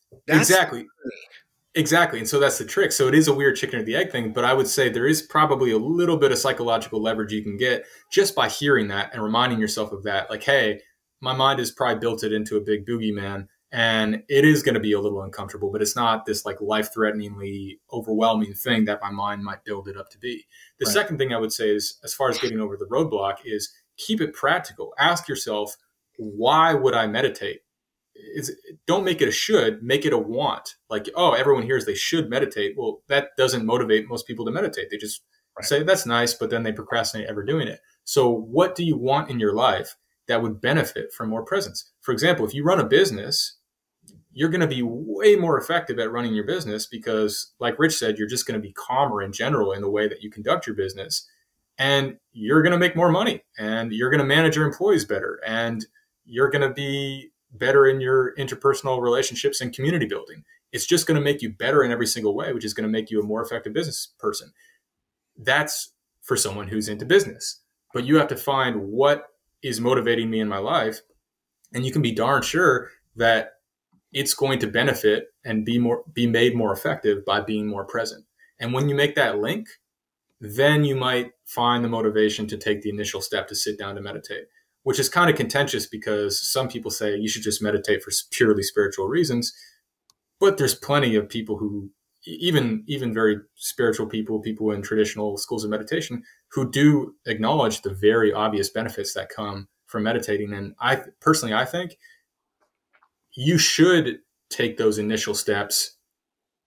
Speaker 4: Exactly. And so that's the trick. So it is a weird chicken or the egg thing, but I would say there is probably a little bit of psychological leverage you can get just by hearing that and reminding yourself of that. Like, hey, my mind has probably built it into a big boogeyman, and it is going to be a little uncomfortable, but it's not this like life-threateningly overwhelming thing that my mind might build it up to be. The second thing I would say is, as far as getting over the roadblock, is keep it practical. Ask yourself, why would I meditate? Don't make it a should, make it a want. Like, oh, everyone hears they should meditate. Well, that doesn't motivate most people to meditate. They just say that's nice, but then they procrastinate ever doing it. So what do you want in your life that would benefit from more presence? For example, if you run a business, you're going to be way more effective at running your business because, like Rich said, you're just going to be calmer in general in the way that you conduct your business, and you're going to make more money, and you're going to manage your employees better, and you're going to be better in your interpersonal relationships and community building. It's just going to make you better in every single way, which is going to make you a more effective business person. That's for someone who's into business. But you have to find what is motivating me in my life, and you can be darn sure that it's going to benefit and be made more effective by being more present. And when you make that link, then you might find the motivation to take the initial step to sit down to meditate, which is kind of contentious because some people say you should just meditate for purely spiritual reasons. But there's plenty of people who, even very spiritual people in traditional schools of meditation, who do acknowledge the very obvious benefits that come from meditating. And I think you should take those initial steps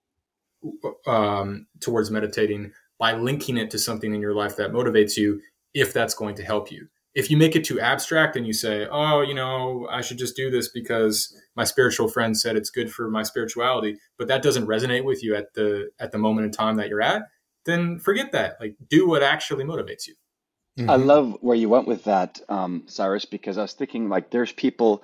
Speaker 4: towards meditating by linking it to something in your life that motivates you, if that's going to help you. If you make it too abstract and you say, oh, I should just do this because my spiritual friend said it's good for my spirituality, but that doesn't resonate with you at the moment in time that you're at, then forget that. Like, do what actually motivates you.
Speaker 3: I love where you went with that, Cyrus, because I was thinking like there's people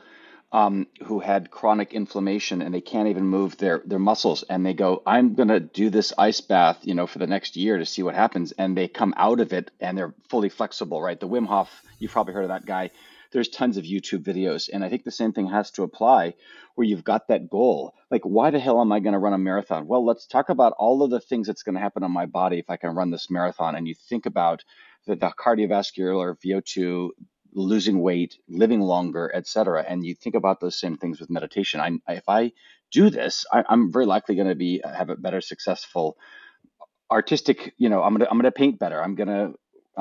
Speaker 3: who had chronic inflammation and they can't even move their muscles, and they go, I'm gonna do this ice bath, for the next year to see what happens, and they come out of it and they're fully flexible, right? The Wim Hof, you've probably heard of that guy. There's tons of YouTube videos, and I think the same thing has to apply where you've got that goal. Like, why the hell am I going to run a marathon? Well, let's talk about all of the things that's going to happen on my body if I can run this marathon. And you think about the cardiovascular, VO2, losing weight, living longer, et cetera. And you think about those same things with meditation. If I do this, I'm very likely going to have a better successful artistic, I'm gonna paint better. I'm gonna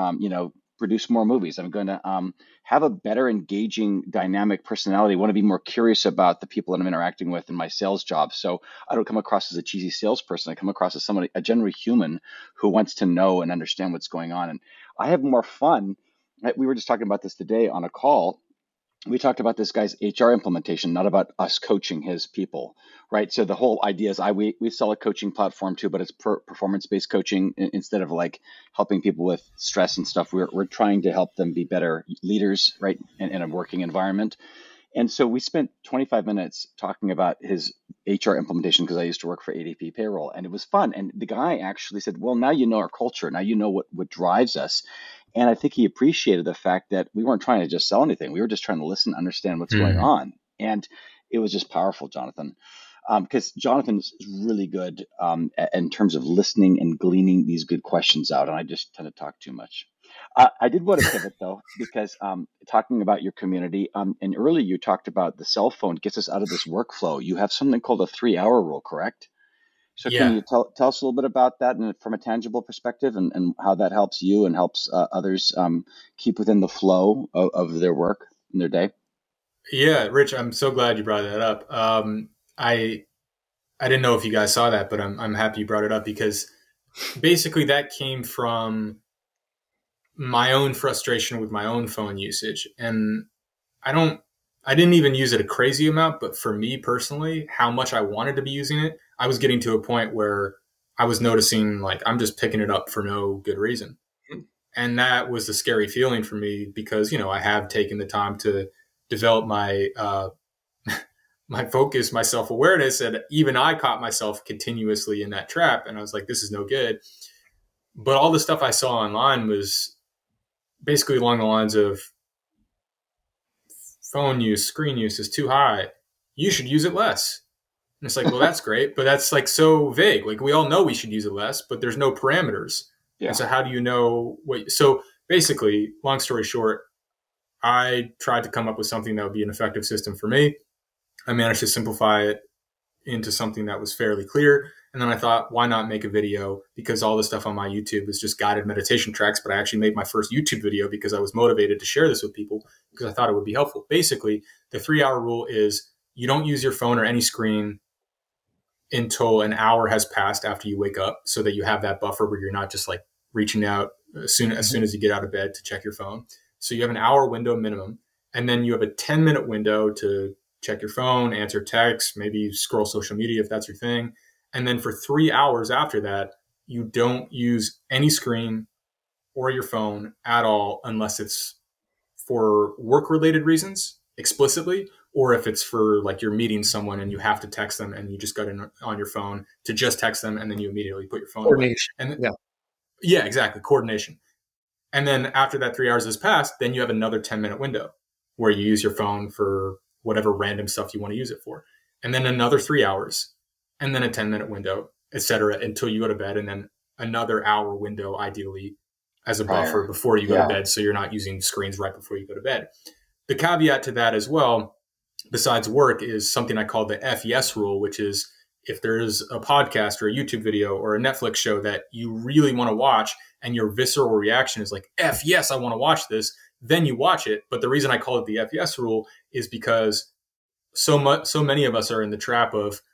Speaker 3: produce more movies. I'm going to have a better engaging, dynamic personality. I want to be more curious about the people that I'm interacting with in my sales job. So I don't come across as a cheesy salesperson. I come across as somebody, a genuine human who wants to know and understand what's going on. And I have more fun. We were just talking about this today on a call. We talked about this guy's HR implementation, not about us coaching his people, right? So the whole idea is we sell a coaching platform too, but it's performance-based coaching instead of like helping people with stress and stuff. We're trying to help them be better leaders, right, in a working environment. And so we spent 25 minutes talking about his HR implementation because I used to work for ADP Payroll, and it was fun. And the guy actually said, well, now you know our culture. Now you know what drives us. And I think he appreciated the fact that we weren't trying to just sell anything. We were just trying to listen, understand what's going on. And it was just powerful, Jonathan, because Jonathan is really good in terms of listening and gleaning these good questions out. And I just tend to talk too much. I did want to pivot, though, because talking about your community, and earlier you talked about the cell phone gets us out of this workflow. You have something called a 3-hour rule, correct? So can you tell us a little bit about that and from a tangible perspective and how that helps you and helps others keep within the flow of their work in their day?
Speaker 4: Yeah, Rich, I'm so glad you brought that up. I didn't know if you guys saw that, but I'm happy you brought it up because basically that came from my own frustration with my own phone usage. And I didn't even use it a crazy amount, but for me personally, how much I wanted to be using it, I was getting to a point where I was noticing like I'm just picking it up for no good reason. And that was the scary feeling for me because, I have taken the time to develop my my focus, my self-awareness, and even I caught myself continuously in that trap. And I was like, this is no good. But all the stuff I saw online was basically along the lines of phone use, screen use is too high. You should use it less. And it's like, well, that's great, but that's like so vague. Like we all know we should use it less, but there's no parameters. Yeah. And so how do you know so basically, long story short, I tried to come up with something that would be an effective system for me. I managed to simplify it into something that was fairly clear. And then I thought, why not make a video? Because all the stuff on my YouTube is just guided meditation tracks, but I actually made my first YouTube video because I was motivated to share this with people because I thought it would be helpful. Basically, the 3-hour rule is you don't use your phone or any screen until an hour has passed after you wake up so that you have that buffer where you're not just like reaching out as soon as you get out of bed to check your phone. So you have an hour window minimum, and then you have a 10-minute window to check your phone, answer texts, maybe scroll social media if that's your thing. And then for 3 hours after that, you don't use any screen or your phone at all unless it's for work-related reasons explicitly, or if it's for like you're meeting someone and you have to text them and you just got in on your phone to just text them and then you immediately put your phone away. And yeah, exactly. Coordination. And then after that 3 hours has passed, then you have another 10-minute window where you use your phone for whatever random stuff you want to use it for. And then another 3 hours and then a 10-minute window, et cetera, until you go to bed. And then another hour window, ideally as a buffer before you go to bed. So you're not using screens right before you go to bed. The caveat to that as well, besides work, is something I call the FES rule, which is if there's a podcast or a YouTube video or a Netflix show that you really want to watch and your visceral reaction is like, F yes, I want to watch this, then you watch it. But the reason I call it the FES rule is because so many of us are in the trap of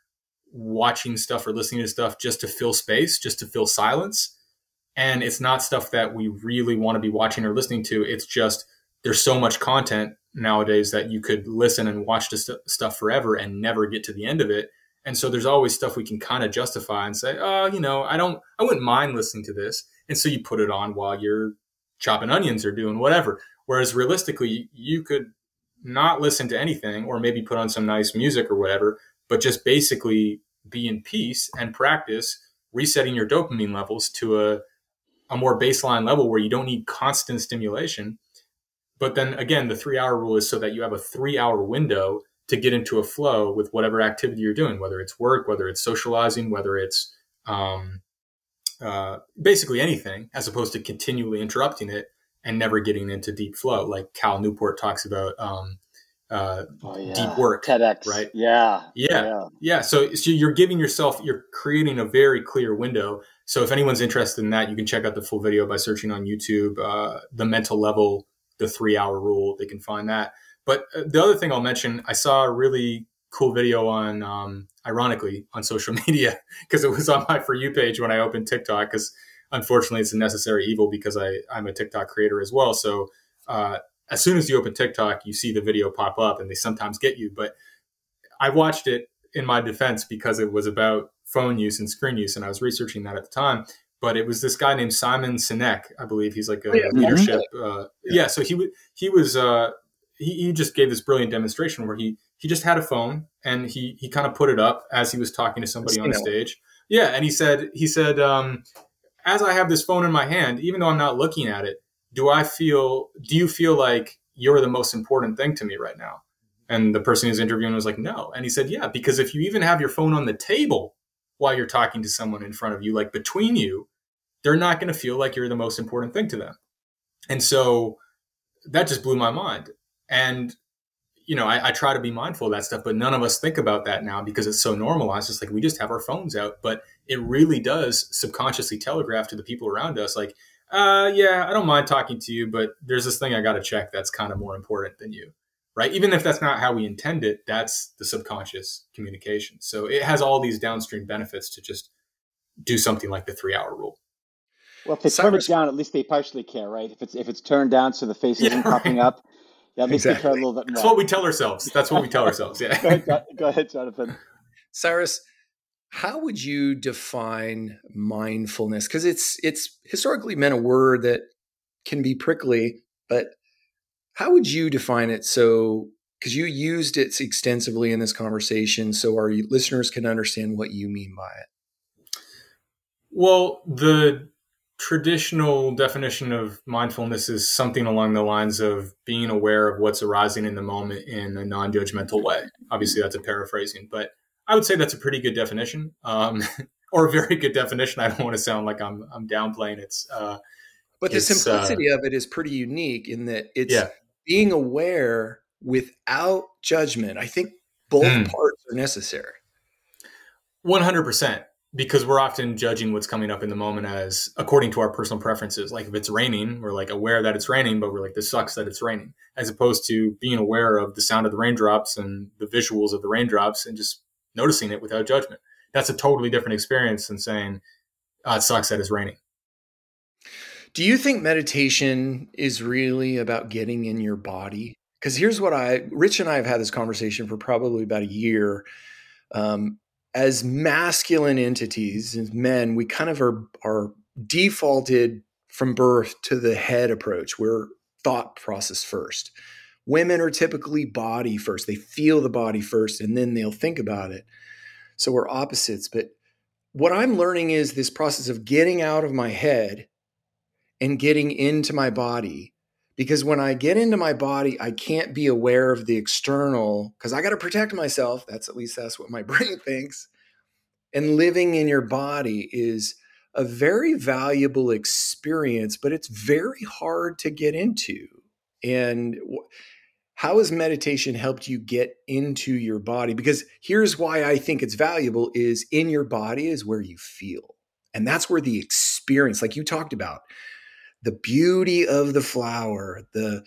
Speaker 4: watching stuff or listening to stuff just to fill space, just to fill silence. And it's not stuff that we really want to be watching or listening to. It's just there's so much content nowadays that you could listen and watch this stuff forever and never get to the end of it. And so there's always stuff we can kind of justify and say, oh, I wouldn't mind listening to this. And so you put it on while you're chopping onions or doing whatever. Whereas realistically, you could not listen to anything or maybe put on some nice music or whatever, but just basically be in peace and practice resetting your dopamine levels to a more baseline level where you don't need constant stimulation. But then again, the 3-hour rule is so that you have a 3-hour window to get into a flow with whatever activity you're doing, whether it's work, whether it's socializing, whether it's basically anything, as opposed to continually interrupting it and never getting into deep flow. Like Cal Newport talks about deep work.
Speaker 3: TEDx.
Speaker 4: Right?
Speaker 3: Yeah.
Speaker 4: So you're creating a very clear window. So if anyone's interested in that, you can check out the full video by searching on YouTube, The Mental Level, the 3-hour rule. They can find that. But the other thing I'll mention, I saw a really cool video on, ironically, on social media, because it was on my For You page when I opened TikTok, because unfortunately it's a necessary evil because I'm a TikTok creator as well. So as soon as you open TikTok, you see the video pop up and they sometimes get you. But I watched it in my defense because it was about phone use and screen use, and I was researching that at the time. But it was this guy named Simon Sinek, I believe. He's like a leadership. So he just gave this brilliant demonstration where he just had a phone and he kind of put it up as he was talking to somebody on stage. Yeah, and he said, as I have this phone in my hand, even though I'm not looking at it, do you feel like you're the most important thing to me right now? And the person who's interviewing was like, no. And he said, yeah, because if you even have your phone on the table while you're talking to someone in front of you, like between you, they're not going to feel like you're the most important thing to them. And so that just blew my mind. And, I try to be mindful of that stuff, but none of us think about that now because it's so normalized. It's like we just have our phones out, but it really does subconsciously telegraph to the people around us, like, yeah, I don't mind talking to you, but there's this thing I got to check that's kind of more important than you, right? Even if that's not how we intend it, that's the subconscious communication. So it has all these downstream benefits to just do something like the 3-hour rule.
Speaker 3: Well, if they turn it down, at least they partially care, right? If it's turned down so the face isn't popping up, at least they care a little bit more.
Speaker 4: That's what we tell ourselves. Yeah.
Speaker 3: Go ahead, Jonathan.
Speaker 1: Cyrus, how would you define mindfulness? Because it's historically been a word that can be prickly, but how would you define it? So, because you used it extensively in this conversation, so our listeners can understand what you mean by it.
Speaker 4: Well, the traditional definition of mindfulness is something along the lines of being aware of what's arising in the moment in a non-judgmental way. Obviously, that's a paraphrasing, but I would say that's a pretty good definition, or a very good definition. I don't want to sound like I'm downplaying it.
Speaker 1: But the simplicity of it is pretty unique in that it's being aware without judgment. I think both parts are necessary.
Speaker 4: 100%. Because we're often judging what's coming up in the moment as according to our personal preferences. Like if it's raining, we're like aware that it's raining, but we're like, this sucks that it's raining, as opposed to being aware of the sound of the raindrops and the visuals of the raindrops and just noticing it without judgment. That's a totally different experience than saying, it sucks that it's raining.
Speaker 1: Do you think meditation is really about getting in your body? Because here's what Rich and I have had this conversation for probably about a year. As masculine entities, as men, we kind of are defaulted from birth to the head approach. We're thought process first. Women are typically body first. They feel the body first, and then they'll think about it. So we're opposites. But what I'm learning is this process of getting out of my head and getting into my body. Because when I get into my body, I can't be aware of the external because I got to protect myself. That's what my brain thinks. And living in your body is a very valuable experience, but it's very hard to get into. And how has meditation helped you get into your body? Because here's why I think it's valuable is in your body is where you feel. And that's where the experience, like you talked about, the beauty of the flower, the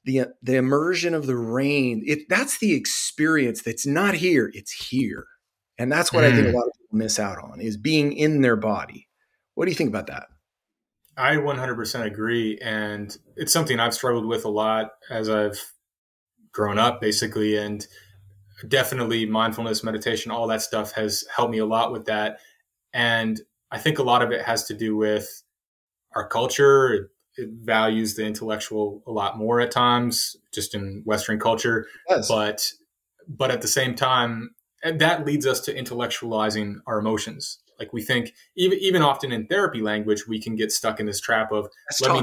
Speaker 1: immersion of the rain, that's the experience that's not here, it's here. And that's what I think a lot of people miss out on, is being in their body. What do you think about that?
Speaker 4: I 100% agree. And it's something I've struggled with a lot as I've grown up, basically. And definitely mindfulness, meditation, all that stuff has helped me a lot with that. And I think a lot of it has to do with our culture. It values the intellectual a lot more at times, just in Western culture.
Speaker 1: Yes.
Speaker 4: But at the same time, that leads us to intellectualizing our emotions. Like we think, even often in therapy language, we can get stuck in this trap of let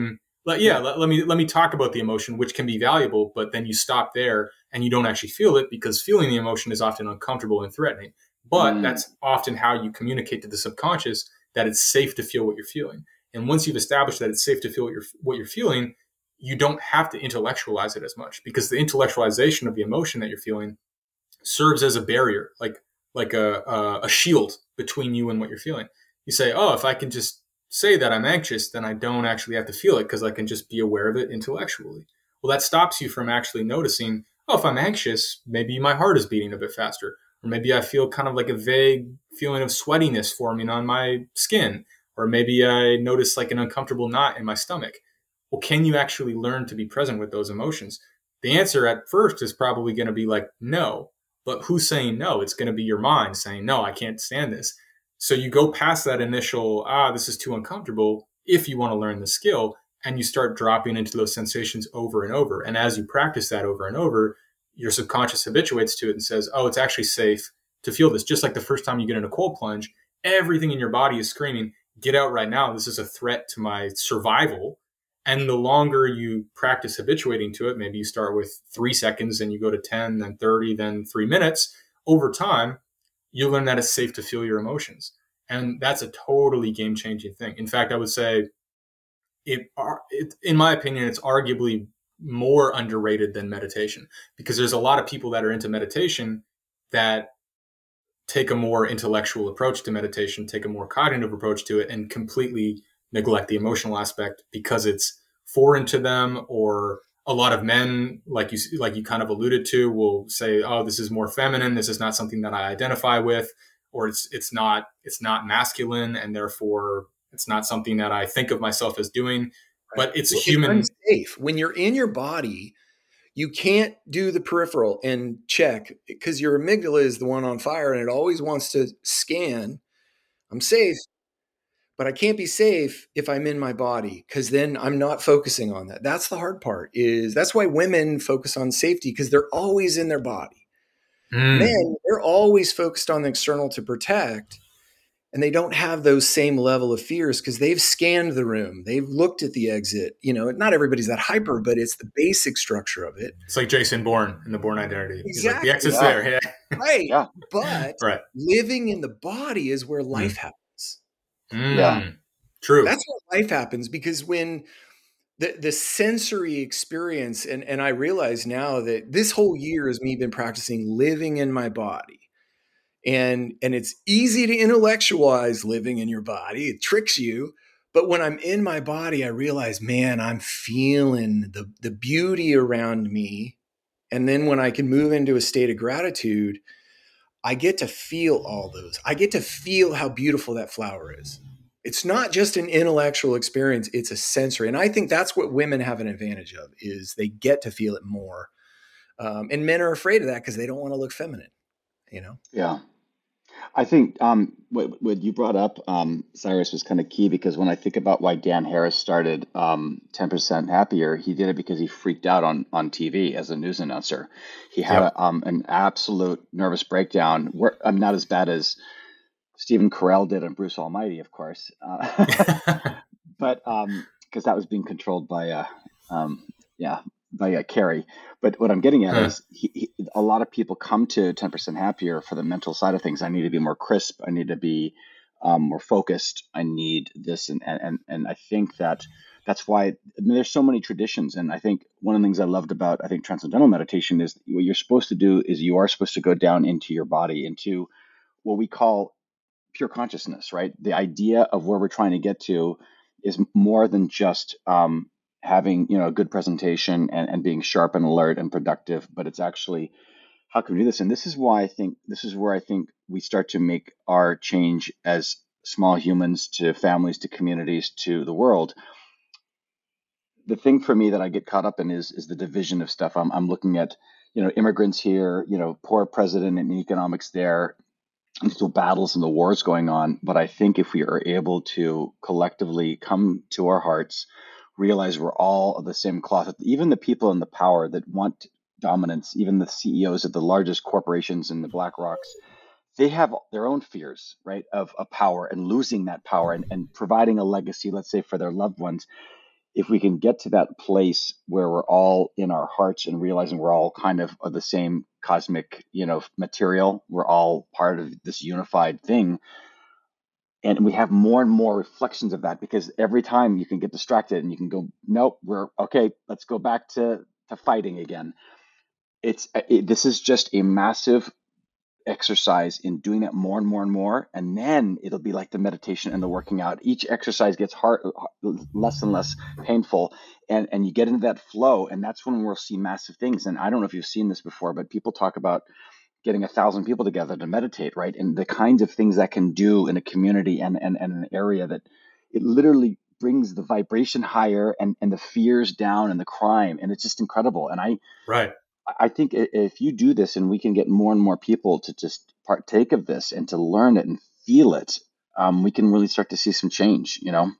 Speaker 4: me talk about the emotion, which can be valuable, but then you stop there and you don't actually feel it, because feeling the emotion is often uncomfortable and threatening. But that's often how you communicate to the subconscious that it's safe to feel what you're feeling. And once you've established that it's safe to feel what you're feeling, you don't have to intellectualize it as much, because the intellectualization of the emotion that you're feeling serves as a barrier, like a shield between you and what you're feeling. You say, oh, if I can just say that I'm anxious, then I don't actually have to feel it, because I can just be aware of it intellectually. Well, that stops you from actually noticing, oh, if I'm anxious, maybe my heart is beating a bit faster, or maybe I feel kind of like a vague feeling of sweatiness forming on my skin, or maybe I notice like an uncomfortable knot in my stomach. Well, can you actually learn to be present with those emotions? The answer at first is probably going to be like, no. But who's saying no? It's going to be your mind saying, no, I can't stand this. So you go past that initial, this is too uncomfortable, if you want to learn the skill, and you start dropping into those sensations over and over. And as you practice that over and over, your subconscious habituates to it and says, oh, it's actually safe to feel this. Just like the first time you get in a cold plunge, everything in your body is screaming, get out right now. This is a threat to my survival. And the longer you practice habituating to it, maybe you start with 3 seconds and you go to 10, then 30, then 3 minutes. Over time, you learn that it's safe to feel your emotions. And that's a totally game-changing thing. In fact, I would say, in my opinion, it's arguably more underrated than meditation, because there's a lot of people that are into meditation that take a more intellectual approach to meditation, take a more cognitive approach to it, and completely neglect the emotional aspect because it's foreign to them. Or a lot of men, like you kind of alluded to, will say, oh, this is more feminine, this is not something that I identify with, or it's not masculine, and therefore it's not something that I think of myself as doing. Right. But it's human.
Speaker 1: It's unsafe. When you're in your body, you can't do the peripheral and check, because your amygdala is the one on fire and it always wants to scan. I'm safe, but I can't be safe if I'm in my body, because then I'm not focusing on that. That's the hard part. That's why women focus on safety, because they're always in their body. Men, they're always focused on the external to protect, and they don't have those same level of fears because they've scanned the room. They've looked at the exit. Not everybody's that hyper, but it's the basic structure of it.
Speaker 4: It's like Jason Bourne in The Bourne Identity.
Speaker 1: Exactly.
Speaker 4: He's like, the exit's there.
Speaker 1: Yeah. Right. Yeah. But living in the body is where life happens.
Speaker 3: Yeah.
Speaker 4: True.
Speaker 1: That's where life happens, because when the sensory experience, and I realize now that this whole year has me been practicing living in my body. And it's easy to intellectualize living in your body. It tricks you. But when I'm in my body, I realize, man, I'm feeling the beauty around me. And then when I can move into a state of gratitude, I get to feel all those. I get to feel how beautiful that flower is. It's not just an intellectual experience, it's a sensory. And I think that's what women have an advantage of, is they get to feel it more. And men are afraid of that because they don't want to look feminine,
Speaker 3: Yeah. I think what you brought up, Cyrus, was kind of key, because when I think about why Dan Harris started 10% Happier, he did it because he freaked out on TV as a news announcer. He had an absolute nervous breakdown. I'm not as bad as Stephen Carell did on Bruce Almighty, of course, but because that was being controlled by Carrie. But what I'm getting at is a lot of people come to 10% Happier for the mental side of things. I need to be more crisp. I need to be more focused. I need this. And I think that's why there's so many traditions. And I think one of the things I loved about, transcendental meditation is what you're supposed to do is you are supposed to go down into your body, into what we call pure consciousness, right? The idea of where we're trying to get to is more than just having a good presentation and being sharp and alert and productive, but it's actually, how can we do this? And this is where I think we start to make our change as small humans to families, to communities, to the world. The thing for me that I get caught up in is the division of stuff. I'm looking at, immigrants here, poor president and economics there, little battles and the wars going on. But I think if we are able to collectively come to our hearts, realize we're all of the same cloth, even the people in the power that want dominance, even the CEOs of the largest corporations and the Black Rocks, they have their own fears, right, of power and losing that power and providing a legacy, let's say, for their loved ones. If we can get to that place where we're all in our hearts and realizing we're all kind of the same cosmic, material, we're all part of this unified thing. And we have more and more reflections of that, because every time you can get distracted and you can go, nope, we're okay, let's go back to fighting again. This is just a massive exercise in doing that more and more and more, and then it'll be like the meditation and the working out. Each exercise gets less and less painful, and you get into that flow, and that's when we'll see massive things. And I don't know if you've seen this before, but people talk about getting 1,000 people together to meditate, right? And the kinds of things that can do in a community and an area, that it literally brings the vibration higher and the fears down and the crime, and it's just incredible. And I think if you do this and we can get more and more people to just partake of this and to learn it and feel it, we can really start to see some change,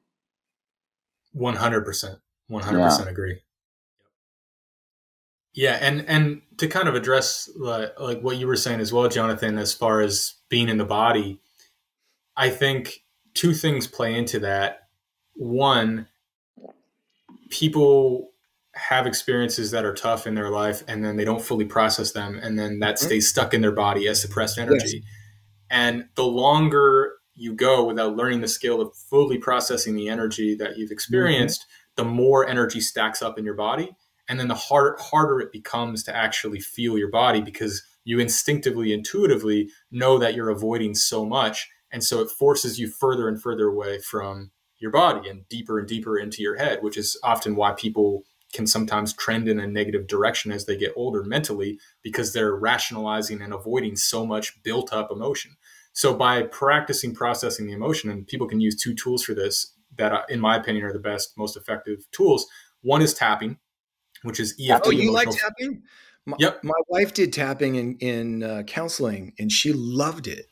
Speaker 4: 100%. 100% agree. Yeah. And to kind of address like what you were saying as well, Jonathan, as far as being in the body, I think two things play into that. One, people have experiences that are tough in their life, and then they don't fully process them, and then that stays stuck in their body as suppressed energy. Yes. And the longer you go without learning the skill of fully processing the energy that you've experienced, the more energy stacks up in your body, and then the harder it becomes to actually feel your body, because you instinctively, intuitively know that you're avoiding so much, and so it forces you further and further away from your body and deeper into your head, which is often why people can sometimes trend in a negative direction as they get older mentally, because they're rationalizing and avoiding so much built up emotion. So by practicing processing the emotion, and people can use two tools for this that, in my opinion, are the best, most effective tools. One is tapping, which is EFT.
Speaker 1: Oh, you like tapping?
Speaker 4: Yep.
Speaker 1: My wife did tapping in counseling, and she loved it.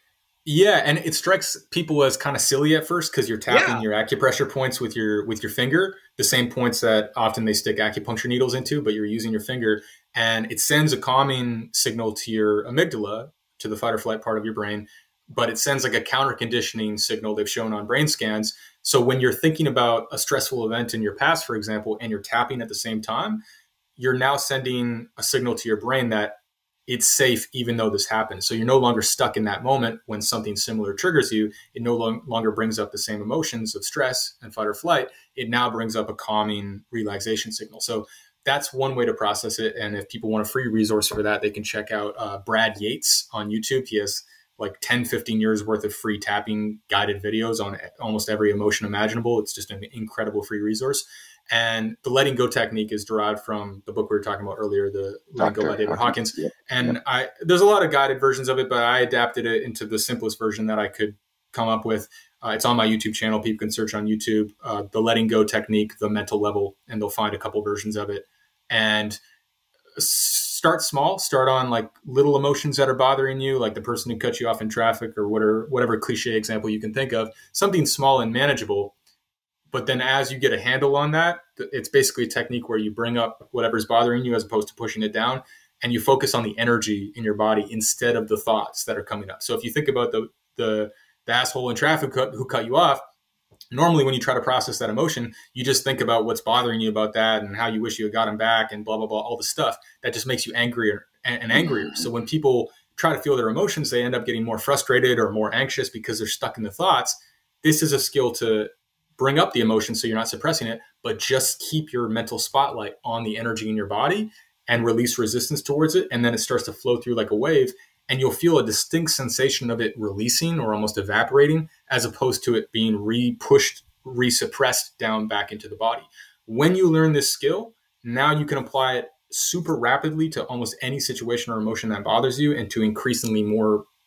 Speaker 4: Yeah, and it strikes people as kind of silly at first, because you're tapping your acupressure points with your finger, the same points that often they stick acupuncture needles into, but you're using your finger, and it sends a calming signal to your amygdala, to the fight or flight part of your brain, but it sends like a counter conditioning signal they've shown on brain scans. So when you're thinking about a stressful event in your past, for example, and you're tapping at the same time, you're now sending a signal to your brain that it's safe even though this happens. So you're no longer stuck in that moment when something similar triggers you. It no longer brings up the same emotions of stress and fight or flight. It now brings up a calming relaxation signal. So that's one way to process it. And if people want a free resource for that, they can check out Brad Yates on YouTube. He has like 10, 15 years worth of free tapping guided videos on almost every emotion imaginable. It's just an incredible free resource. And the letting go technique is derived from the book we were talking about earlier, the Letting Go by David Hawkins. Yep. And there's a lot of guided versions of it, but I adapted it into the simplest version that I could come up with. It's on my YouTube channel. People can search on YouTube, the letting go technique, the mental level, and they'll find a couple versions of it. And start small, start on like little emotions that are bothering you, like the person who cut you off in traffic, or whatever cliche example you can think of, something small and manageable. But then as you get a handle on that, it's basically a technique where you bring up whatever's bothering you as opposed to pushing it down, and you focus on the energy in your body instead of the thoughts that are coming up. So if you think about the asshole in traffic who cut you off, normally when you try to process that emotion, you just think about what's bothering you about that and how you wish you had got him back and blah, blah, blah, all the stuff that just makes you angrier and angrier. So when people try to feel their emotions, they end up getting more frustrated or more anxious because they're stuck in the thoughts. This is a skill to bring up the emotion so you're not suppressing it, but just keep your mental spotlight on the energy in your body and release resistance towards it. And then it starts to flow through like a wave, and you'll feel a distinct sensation of it releasing or almost evaporating, as opposed to it being re-pushed, re-suppressed down back into the body. When you learn this skill, now you can apply it super rapidly to almost any situation or emotion that bothers you, and to increasingly more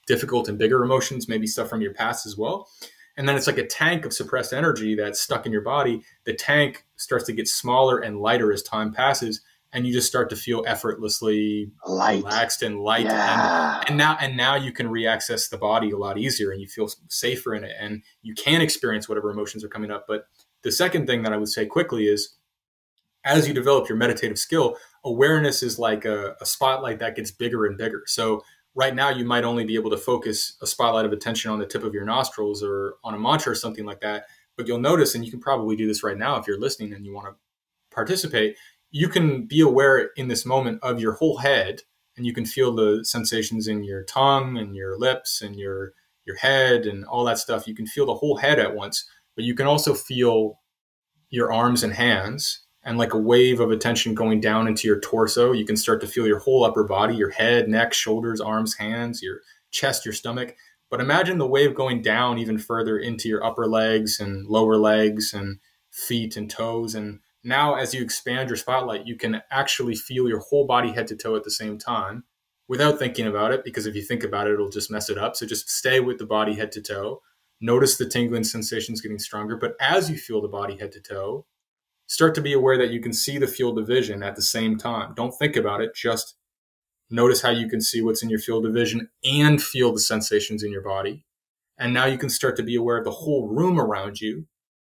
Speaker 4: difficult and bigger emotions, maybe stuff from your past as well. And then it's like a tank of suppressed energy that's stuck in your body. The tank starts to get smaller and lighter as time passes, and you just start to feel effortlessly relaxed and light.
Speaker 3: Yeah.
Speaker 4: And now you can reaccess the body a lot easier, and you feel safer in it, and you can experience whatever emotions are coming up. But the second thing that I would say quickly is, as you develop your meditative skill, awareness is like a spotlight that gets bigger and bigger. So right now you might only be able to focus a spotlight of attention on the tip of your nostrils or on a mantra or something like that. But you'll notice, and you can probably do this right now if you're listening and you want to participate, you can be aware in this moment of your whole head, and you can feel the sensations in your tongue and your lips and your head and all that stuff. You can feel the whole head at once, but you can also feel your arms and hands, and like a wave of attention going down into your torso. You can start to feel your whole upper body, your head, neck, shoulders, arms, hands, your chest, your stomach. But imagine the wave going down even further into your upper legs and lower legs and feet and toes. And now as you expand your spotlight, you can actually feel your whole body head to toe at the same time without thinking about it, because if you think about it, it'll just mess it up. So just stay with the body head to toe. Notice the tingling sensations getting stronger. But as you feel the body head to toe, start to be aware that you can see the field of vision at the same time. Don't think about it. Just notice how you can see what's in your field of vision and feel the sensations in your body. And now you can start to be aware of the whole room around you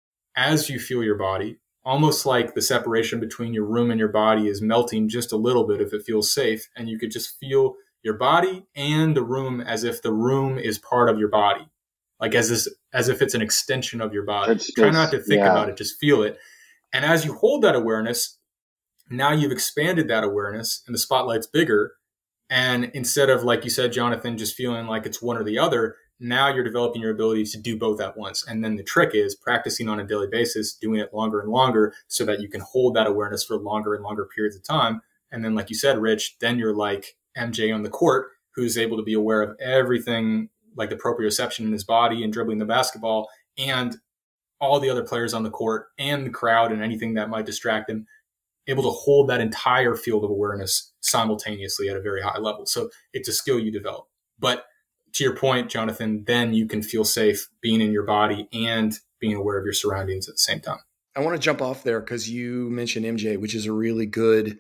Speaker 4: as you feel your body, almost like the separation between your room and your body is melting just a little bit if it feels safe. And you could just feel your body and the room as if the room is part of your body, like as if it's an extension of your body. Try not to think about it, just feel it. And as you hold that awareness, now you've expanded that awareness and the spotlight's bigger. And instead of, like you said, Jonathan, just feeling like it's one or the other, now you're developing your ability to do both at once. And then the trick is practicing on a daily basis, doing it longer and longer so that you can hold that awareness for longer and longer periods of time. And then, like you said, Rich, then you're like MJ on the court, who's able to be aware of everything, like the proprioception in his body and dribbling the basketball and all the other players on the court and the crowd and anything that might distract him, able to hold that entire field of awareness simultaneously at a very high level. So it's a skill you develop. But to your point, Jonathan, then you can feel safe being in your body and being aware of your surroundings at the same time.
Speaker 1: I want to jump off there because you mentioned MJ, which is a really good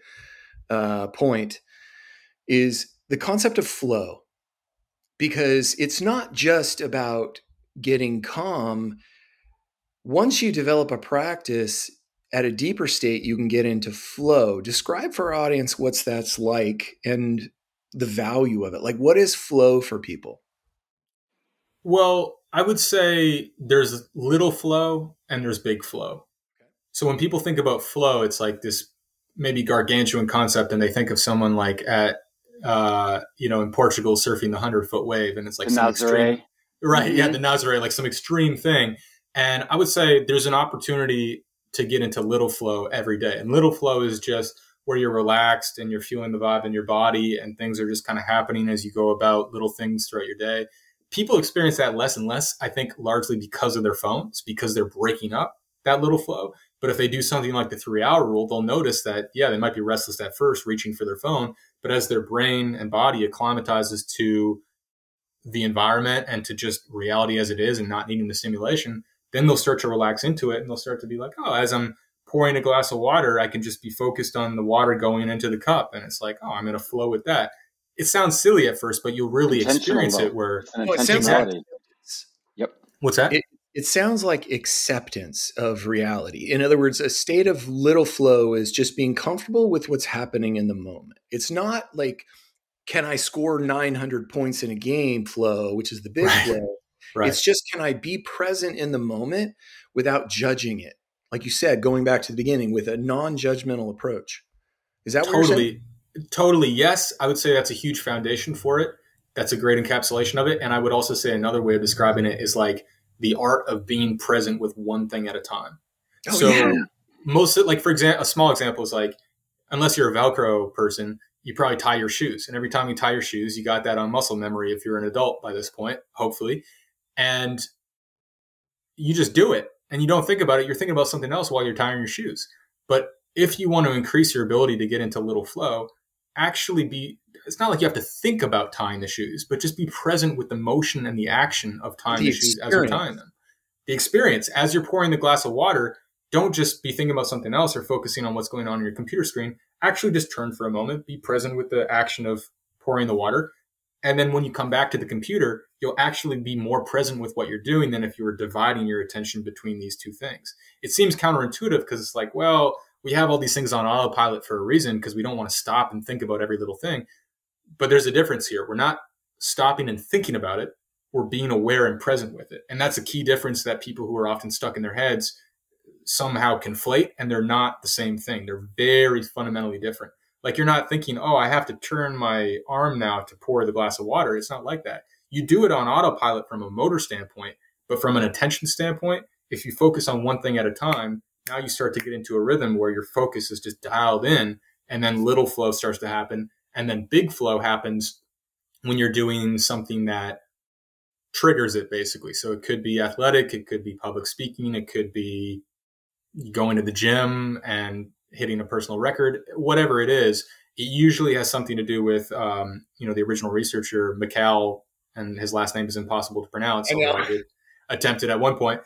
Speaker 1: point, is the concept of flow. Because it's not just about getting calm. Once you develop a practice at a deeper state, you can get into flow. Describe for our audience what that's like and the value of it. Like, what is flow for people?
Speaker 4: Well, I would say there's little flow and there's big flow. So when people think about flow, it's like this maybe gargantuan concept, and they think of someone like at, in Portugal surfing the 100-foot wave, and it's like some extreme, right? Mm-hmm. Yeah, the Nazare, like some extreme thing. And I would say there's an opportunity to get into little flow every day. And little flow is just where you're relaxed and you're feeling the vibe in your body and things are just kind of happening as you go about little things throughout your day. People experience that less and less, I think, largely because of their phones, because they're breaking up that little flow. But if they do something like the 3-hour rule, they'll notice that, yeah, they might be restless at first, reaching for their phone. But as their brain and body acclimatizes to the environment and to just reality as it is and not needing the stimulation, then they'll start to relax into it and they'll start to be like, oh, as I'm pouring a glass of water, I can just be focused on the water going into the cup. And it's like, oh, I'm going to flow with that. It sounds silly at first, but you'll really experience it where
Speaker 1: it sounds like,
Speaker 3: yep.
Speaker 4: What's that?
Speaker 1: It sounds like acceptance of reality. In other words, a state of little flow is just being comfortable with what's happening in the moment. It's not like, can I score 900 points in a game flow, which is the big flow. Right. It's just, can I be present in the moment without judging it? Like you said, going back to the beginning with a non-judgmental approach. Is that what you're saying?
Speaker 4: Totally. Yes. I would say that's a huge foundation for it. That's a great encapsulation of it. And I would also say another way of describing it is like the art of being present with one thing at a time. For example, a small example is like, unless you're a Velcro person, you probably tie your shoes. And every time you tie your shoes, you got that on muscle memory if you're an adult by this point, hopefully. And you just do it and you don't think about it. You're thinking about something else while you're tying your shoes. But if you want to increase your ability to get into little flow, actually it's not like you have to think about tying the shoes, but just be present with the motion and the action of tying the shoes as you're tying them. The experience as you're pouring the glass of water, don't just be thinking about something else or focusing on what's going on your computer screen. Actually just turn for a moment, be present with the action of pouring the water. And then when you come back to the computer, you'll actually be more present with what you're doing than if you were dividing your attention between these two things. It seems counterintuitive because it's like, well, we have all these things on autopilot for a reason because we don't want to stop and think about every little thing. But there's a difference here. We're not stopping and thinking about it. We're being aware and present with it. And that's a key difference that people who are often stuck in their heads somehow conflate, and they're not the same thing. They're very fundamentally different. Like you're not thinking, oh, I have to turn my arm now to pour the glass of water. It's not like that. You do it on autopilot from a motor standpoint, but from an attention standpoint, if you focus on one thing at a time, now you start to get into a rhythm where your focus is just dialed in, and then little flow starts to happen. And then big flow happens when you're doing something that triggers it, basically. So it could be athletic, it could be public speaking, it could be going to the gym and hitting a personal record, whatever it is. It usually has something to do with, the original researcher, McCall, and his last name is impossible to pronounce. I did attempt it at one point.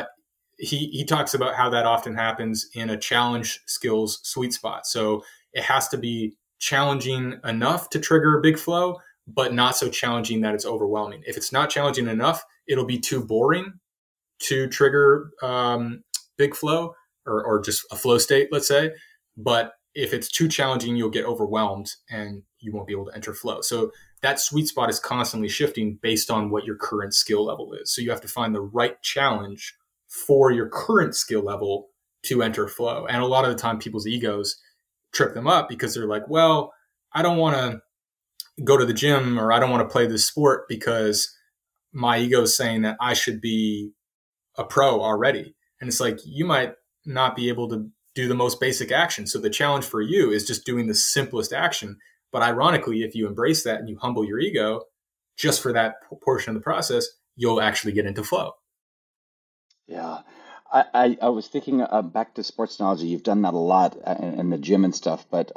Speaker 4: He talks about how that often happens in a challenge skills sweet spot. So it has to be challenging enough to trigger a big flow, but not so challenging that it's overwhelming. If it's not challenging enough, it'll be too boring to trigger big flow or just a flow state, let's say. But if it's too challenging, you'll get overwhelmed and you won't be able to enter flow. So that sweet spot is constantly shifting based on what your current skill level is. So you have to find the right challenge for your current skill level to enter flow. And a lot of the time people's egos trip them up because they're like, well, I don't want to go to the gym or I don't want to play this sport because my ego is saying that I should be a pro already. And it's like, you might not be able to do the most basic action. So the challenge for you is just doing the simplest action. But ironically, if you embrace that and you humble your ego just for that portion of the process, you'll actually get into flow.
Speaker 3: Yeah. I was thinking back to sports analogy. You've done that a lot in the gym and stuff, but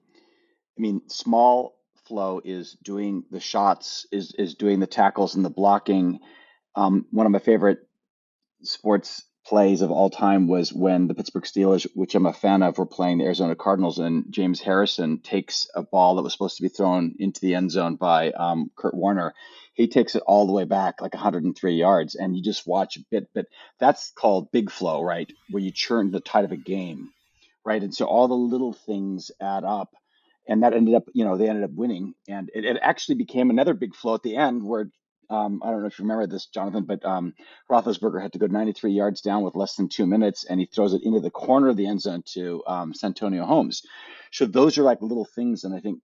Speaker 3: small flow is doing the shots, is doing the tackles and the blocking. One of my favorite sports plays of all time was when the Pittsburgh Steelers, which I'm a fan of, were playing the Arizona Cardinals, and James Harrison takes a ball that was supposed to be thrown into the end zone by Kurt Warner. He takes it all the way back, like 103 yards, and you just watch a bit. But that's called big flow, right? Where you churn the tide of a game, right? And so all the little things add up. And that ended up, they ended up winning. And it actually became another big flow at the end where I don't know if you remember this, Jonathan, but Roethlisberger had to go 93 yards down with less than 2 minutes, and he throws it into the corner of the end zone to Santonio Holmes. So those are like little things, and I think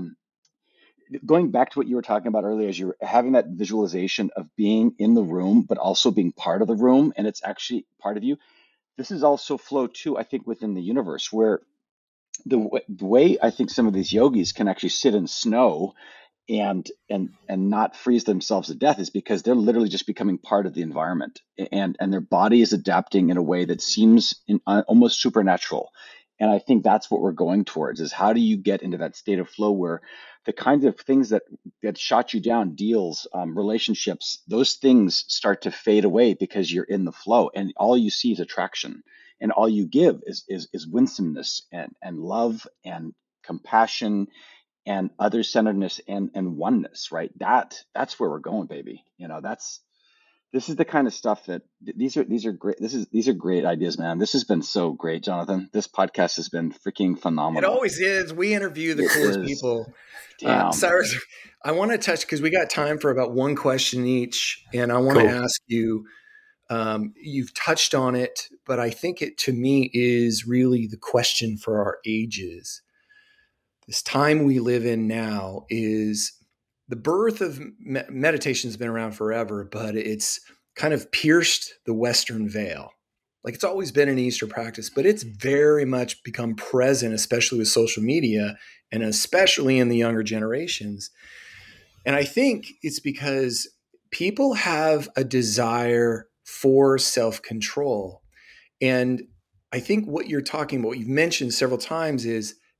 Speaker 3: going back to what you were talking about earlier, as you're having that visualization of being in the room, but also being part of the room, and it's actually part of you. This is also flow too, I think, within the universe, where the way I think some of these yogis can actually sit in snow and not freeze themselves to death is because they're literally just becoming part of the environment, and their body is adapting in a way that seems almost supernatural. And I think that's what we're going towards, is how do you get into that state of flow where the kinds of things that shot you down, deals, relationships, those things start to fade away because you're in the flow, and all you see is attraction, and all you give is winsomeness and love and compassion and other-centeredness and oneness, right? That's where we're going, baby. This is the kind of stuff that these are great. These are great ideas, man. This has been so great, Jonathan. This podcast has been freaking phenomenal.
Speaker 1: It always is. We interview the coolest people. Cyrus, I want to touch, because we got time for about one question each, and I want to ask you. You've touched on it, but I think it, to me, is really the question for our ages. This time we live in now is the birth of meditation has been around forever, but it's kind of pierced the Western veil. Like, it's always been an Eastern practice, but it's very much become present, especially with social media and especially in the younger generations. And I think it's because people have a desire for self-control. And I think what you're talking about, what you've mentioned several times, is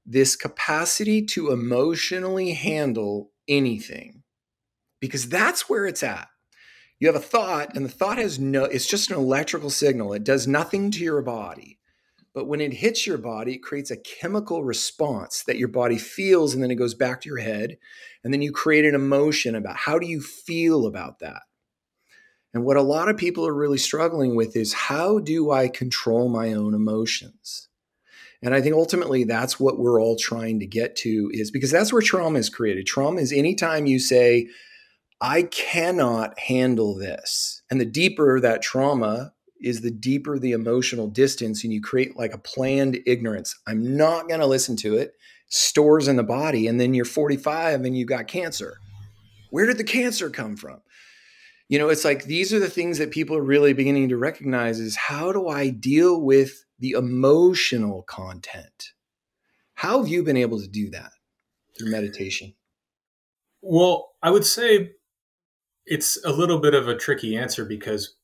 Speaker 1: this capacity to emotionally handle anything, because that's where it's at. You have a thought, and the thought it's just an electrical signal. It does nothing to your body. But when it hits your body, it creates a chemical response that your body feels, and then it goes back to your head. And then you create an emotion about how do you feel about that? And what a lot of people are really struggling with is, how do I control my own emotions? And I think ultimately that's what we're all trying to get to, is because that's where trauma is created. Trauma is anytime you say, I cannot handle this. And the deeper that trauma is, the deeper the emotional distance, and you create like a planned ignorance. I'm not going to listen to it. Stores in the body. And then you're 45 and you got cancer. Where did the cancer come from? It's like, these are the things that people are really beginning to recognize, is how do I deal with the emotional content? How have you been able to do that through meditation?
Speaker 4: Well, I would say it's a little bit of a tricky answer, because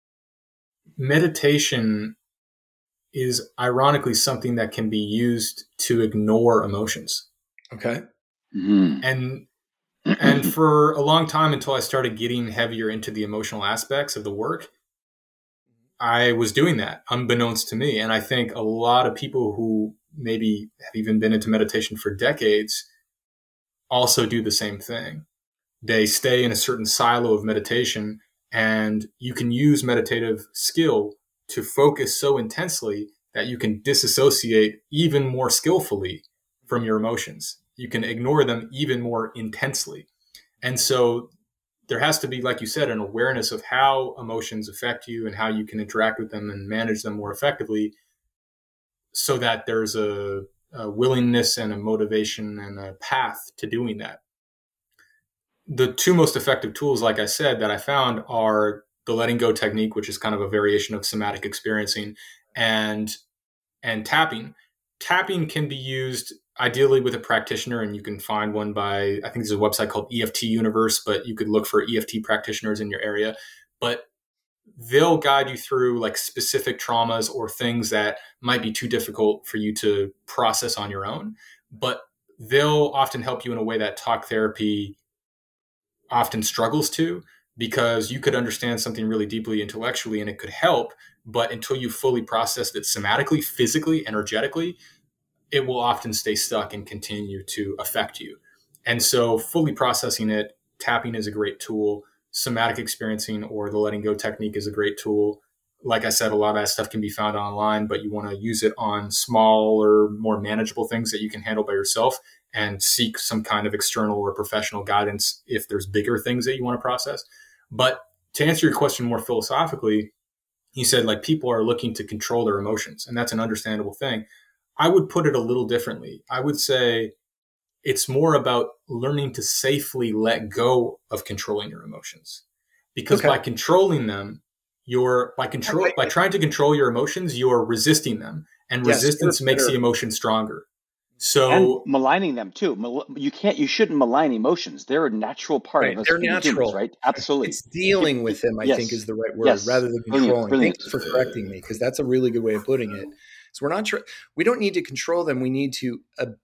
Speaker 4: meditation is ironically something that can be used to ignore emotions.
Speaker 1: Okay.
Speaker 4: And for a long time, until I started getting heavier into the emotional aspects of the work, I was doing that unbeknownst to me. And I think a lot of people who maybe have even been into meditation for decades also do the same thing. They stay in a certain silo of meditation, and you can use meditative skill to focus so intensely that you can disassociate even more skillfully from your emotions. You can ignore them even more intensely. And so there has to be, like you said, an awareness of how emotions affect you and how you can interact with them and manage them more effectively, so that there's a willingness and a motivation and a path to doing that. The two most effective tools, like I said, that I found are the letting go technique, which is kind of a variation of somatic experiencing, and tapping. Tapping can be used ideally with a practitioner, and you can find one by, I think there's a website called EFT Universe, but you could look for EFT practitioners in your area. But they'll guide you through like specific traumas or things that might be too difficult for you to process on your own. But they'll often help you in a way that talk therapy often struggles to, because you could understand something really deeply intellectually and it could help, but until you fully processed it somatically, physically, energetically, it will often stay stuck and continue to affect you. And so fully processing it, tapping is a great tool. Somatic experiencing or the letting go technique is a great tool. Like I said, a lot of that stuff can be found online, but you want to use it on smaller, more manageable things that you can handle by yourself, and seek some kind of external or professional guidance if there's bigger things that you want to process. But to answer your question more philosophically, you said like people are looking to control their emotions, and that's an understandable thing. I would put it a little differently. I would say it's more about learning to safely let go of controlling your emotions, because by controlling them, by trying to control your emotions, you're resisting them, and resistance makes the emotion stronger. So,
Speaker 3: and maligning them too. You shouldn't malign emotions. They're a natural part of us being humans, right? Absolutely.
Speaker 1: It's dealing with them, I think, is the right word, rather than controlling.
Speaker 3: Brilliant.
Speaker 1: Thanks for correcting me, because that's a really good way of putting it. So we don't need to control them. We need to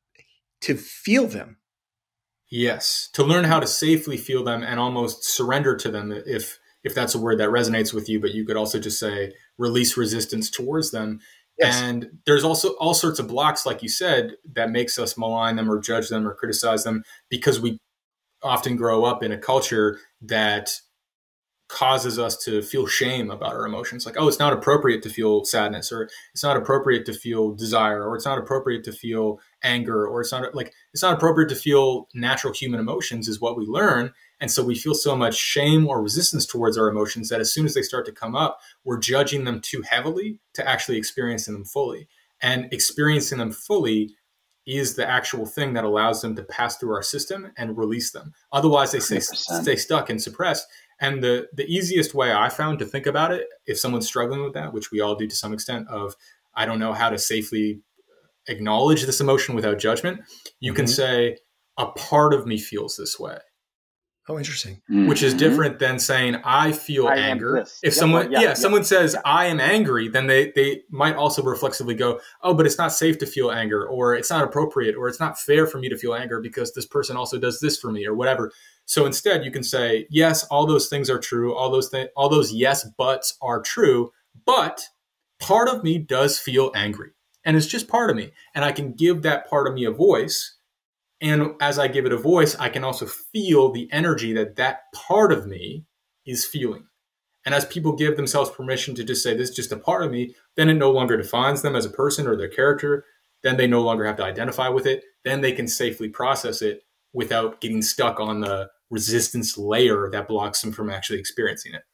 Speaker 1: feel them.
Speaker 4: Yes, to learn how to safely feel them and almost surrender to them, if that's a word that resonates with you. But you could also just say release resistance towards them. Yes. And there's also all sorts of blocks, like you said, that makes us malign them or judge them or criticize them, because we often grow up in a culture that causes us to feel shame about our emotions. Like, oh, it's not appropriate to feel sadness, or it's not appropriate to feel desire, or it's not appropriate to feel anger, or it's not appropriate to feel natural human emotions, is what we learn. And so we feel so much shame or resistance towards our emotions that as soon as they start to come up, we're judging them too heavily to actually experiencing them fully. And experiencing them fully is the actual thing that allows them to pass through our system and release them. Otherwise, they stay stuck and suppressed. And the easiest way I found to think about it, if someone's struggling with that, which we all do to some extent, of I don't know how to safely acknowledge this emotion without judgment, you can say, a part of me feels this way.
Speaker 1: Oh, interesting.
Speaker 4: Which is different than saying I feel
Speaker 3: I am
Speaker 4: anger.
Speaker 3: this.
Speaker 4: If
Speaker 3: Yep.
Speaker 4: someone,
Speaker 3: Yeah.
Speaker 4: someone says I am angry, then they might also reflexively go, oh, but it's not safe to feel anger, or it's not appropriate, or it's not fair for me to feel anger because this person also does this for me, or whatever. So instead, you can say, yes, all those things are true. All those yes buts are true, but part of me does feel angry, and it's just part of me, and I can give that part of me a voice. And as I give it a voice, I can also feel the energy that that part of me is feeling. And as people give themselves permission to just say, this is just a part of me, then it no longer defines them as a person or their character. Then they no longer have to identify with it. Then they can safely process it without getting stuck on the resistance layer that blocks them from actually experiencing it.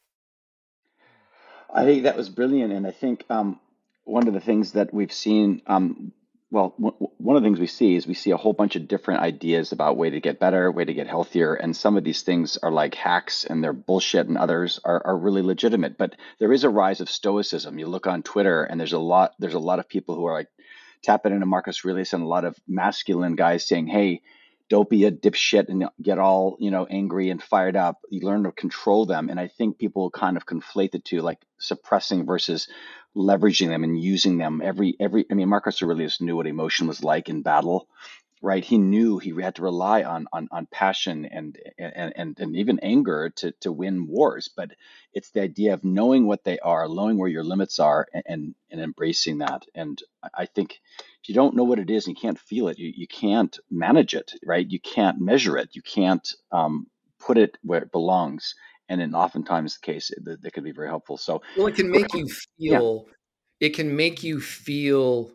Speaker 3: I think that was brilliant, and I think one of the things that we've seen, one of the things we see is we see a whole bunch of different ideas about way to get better, way to get healthier, and some of these things are like hacks and they're bullshit, and others are really legitimate. But there is a rise of stoicism. You look on Twitter, and there's a lot of people who are like tapping into Marcus Aurelius, and a lot of masculine guys saying, "Hey, don't be a dipshit and get all, angry and fired up. You learn to control them." And I think people kind of conflate the two, like suppressing versus leveraging them and using them. Marcus Aurelius knew what emotion was like in battle, right? He knew he had to rely on passion and even anger to win wars. But it's the idea of knowing what they are, knowing where your limits are, and embracing that. And I think if you don't know what it is and you can't feel it, you can't manage it, right? You can't measure it. You can't put it where it belongs. And then oftentimes the case that could be very helpful. So,
Speaker 1: Well, it can make you feel. Yeah. It can make you feel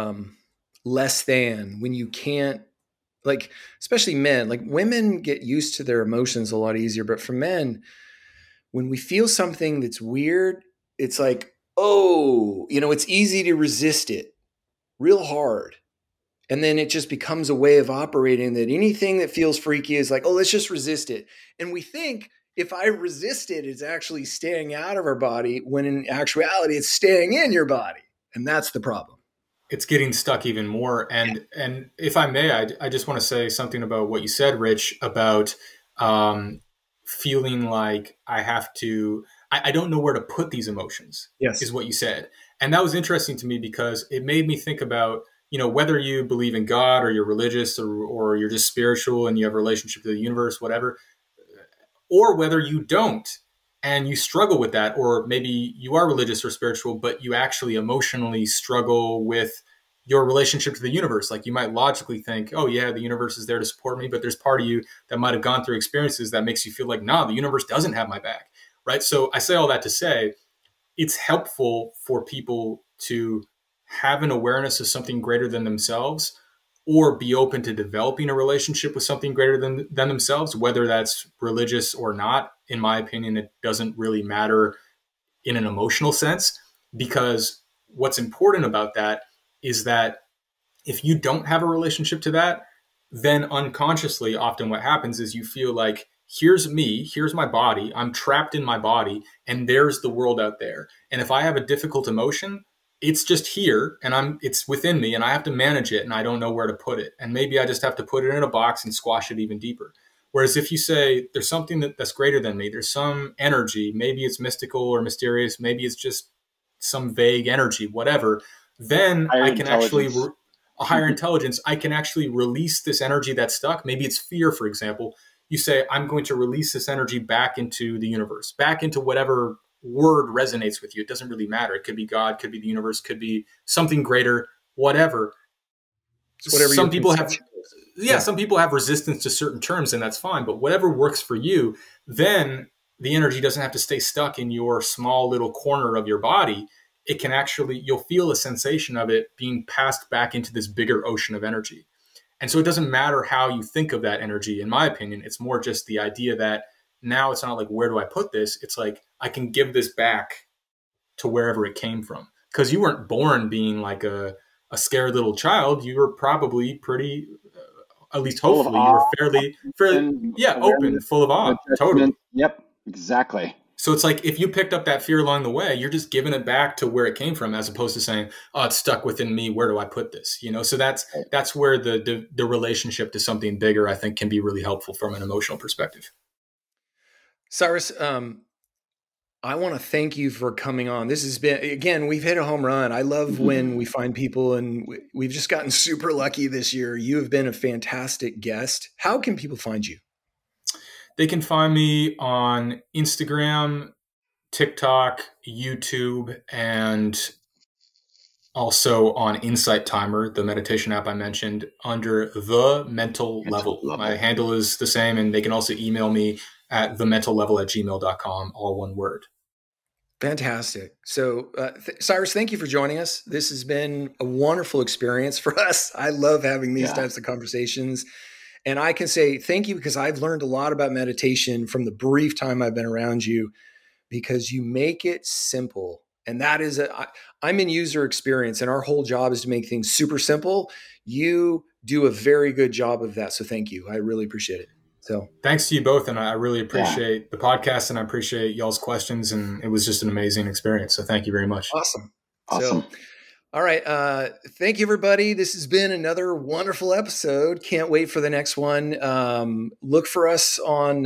Speaker 1: less than when you can't. Like, especially men. Like, women get used to their emotions a lot easier, but for men, when we feel something that's weird, it's like, oh, it's easy to resist it real hard. And then it just becomes a way of operating that anything that feels freaky is like, oh, let's just resist it. And we think if I resist it, it's actually staying out of our body, when in actuality, it's staying in your body. And that's the problem.
Speaker 4: It's getting stuck even more. And if I may, I just want to say something about what you said, Rich, about feeling like I have to, I don't know where to put these emotions,
Speaker 1: yes,
Speaker 4: is what you said. And that was interesting to me because it made me think about, whether you believe in God or you're religious or you're just spiritual and you have a relationship to the universe, whatever, or whether you don't and you struggle with that, or maybe you are religious or spiritual, but you actually emotionally struggle with your relationship to the universe. Like, you might logically think, oh yeah, the universe is there to support me, but there's part of you that might have gone through experiences that makes you feel like, nah, the universe doesn't have my back, right? So I say all that to say, it's helpful for people to have an awareness of something greater than themselves, or be open to developing a relationship with something greater than themselves, whether that's religious or not. In my opinion, it doesn't really matter in an emotional sense, because what's important about that is that if you don't have a relationship to that, then unconsciously, often what happens is you feel like, here's me, here's my body, I'm trapped in my body, and there's the world out there. And if I have a difficult emotion, it's just here and it's within me and I have to manage it and I don't know where to put it. And maybe I just have to put it in a box and squash it even deeper. Whereas if you say there's something that's greater than me, there's some energy, maybe it's mystical or mysterious, maybe it's just some vague energy, whatever, then I can actually, a higher intelligence, I can actually release this energy that's stuck. Maybe it's fear, for example. You say, I'm going to release this energy back into the universe, back into whatever word resonates with you. It doesn't really matter. It could be God, could be the universe, could be something greater, whatever. Some people have, some people have resistance to certain terms, and that's fine. But whatever works for you, then the energy doesn't have to stay stuck in your small little corner of your body. It can actually, you'll feel a sensation of it being passed back into this bigger ocean of energy. And so it doesn't matter how you think of that energy. In my opinion, it's more just the idea that now it's not like, where do I put this? It's like, I can give this back to wherever it came from. Because you weren't born being like a scared little child. You were probably pretty, at least hopefully, you were fairly open, full of awe. Totally.
Speaker 3: Yep, exactly.
Speaker 4: So it's like, if you picked up that fear along the way, you're just giving it back to where it came from, as opposed to saying, oh, it's stuck within me, where do I put this? So that's where the relationship to something bigger, I think, can be really helpful from an emotional perspective.
Speaker 1: Cyrus, I want to thank you for coming on. This has been, again, we've hit a home run. I love when we find people, and we've just gotten super lucky this year. You have been a fantastic guest. How can people find you?
Speaker 4: They can find me on Instagram, TikTok, YouTube, and also on Insight Timer, the meditation app I mentioned, under The Mental Level. My handle is the same, and they can also email me at thementallevel@gmail.com, all one word.
Speaker 1: Fantastic. So, Cyrus, thank you for joining us. This has been a wonderful experience for us. I love having these types of conversations. And I can say thank you because I've learned a lot about meditation from the brief time I've been around you, because you make it simple. And that is, I'm in user experience, and our whole job is to make things super simple. You do a very good job of that. So thank you. I really appreciate it. So
Speaker 4: thanks to you both. And I really appreciate the podcast, and I appreciate y'all's questions. And it was just an amazing experience. So thank you very much.
Speaker 1: Awesome. So, all right. Thank you, everybody. This has been another wonderful episode. Can't wait for the next one. Look for us on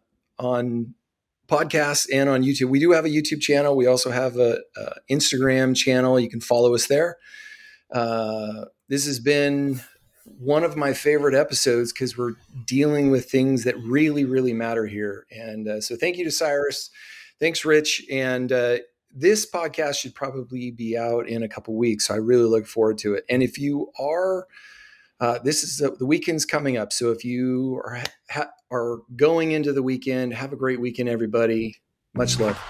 Speaker 1: podcasts and on YouTube. We do have a YouTube channel. We also have a Instagram channel. You can follow us there. This has been one of my favorite episodes because we're dealing with things that really, really matter here. And so thank you to Cyrus. Thanks, Rich. And this podcast should probably be out in a couple of weeks. So I really look forward to it. And if you are, this is the weekend's coming up. So if you are going into the weekend, have a great weekend, everybody. Much love.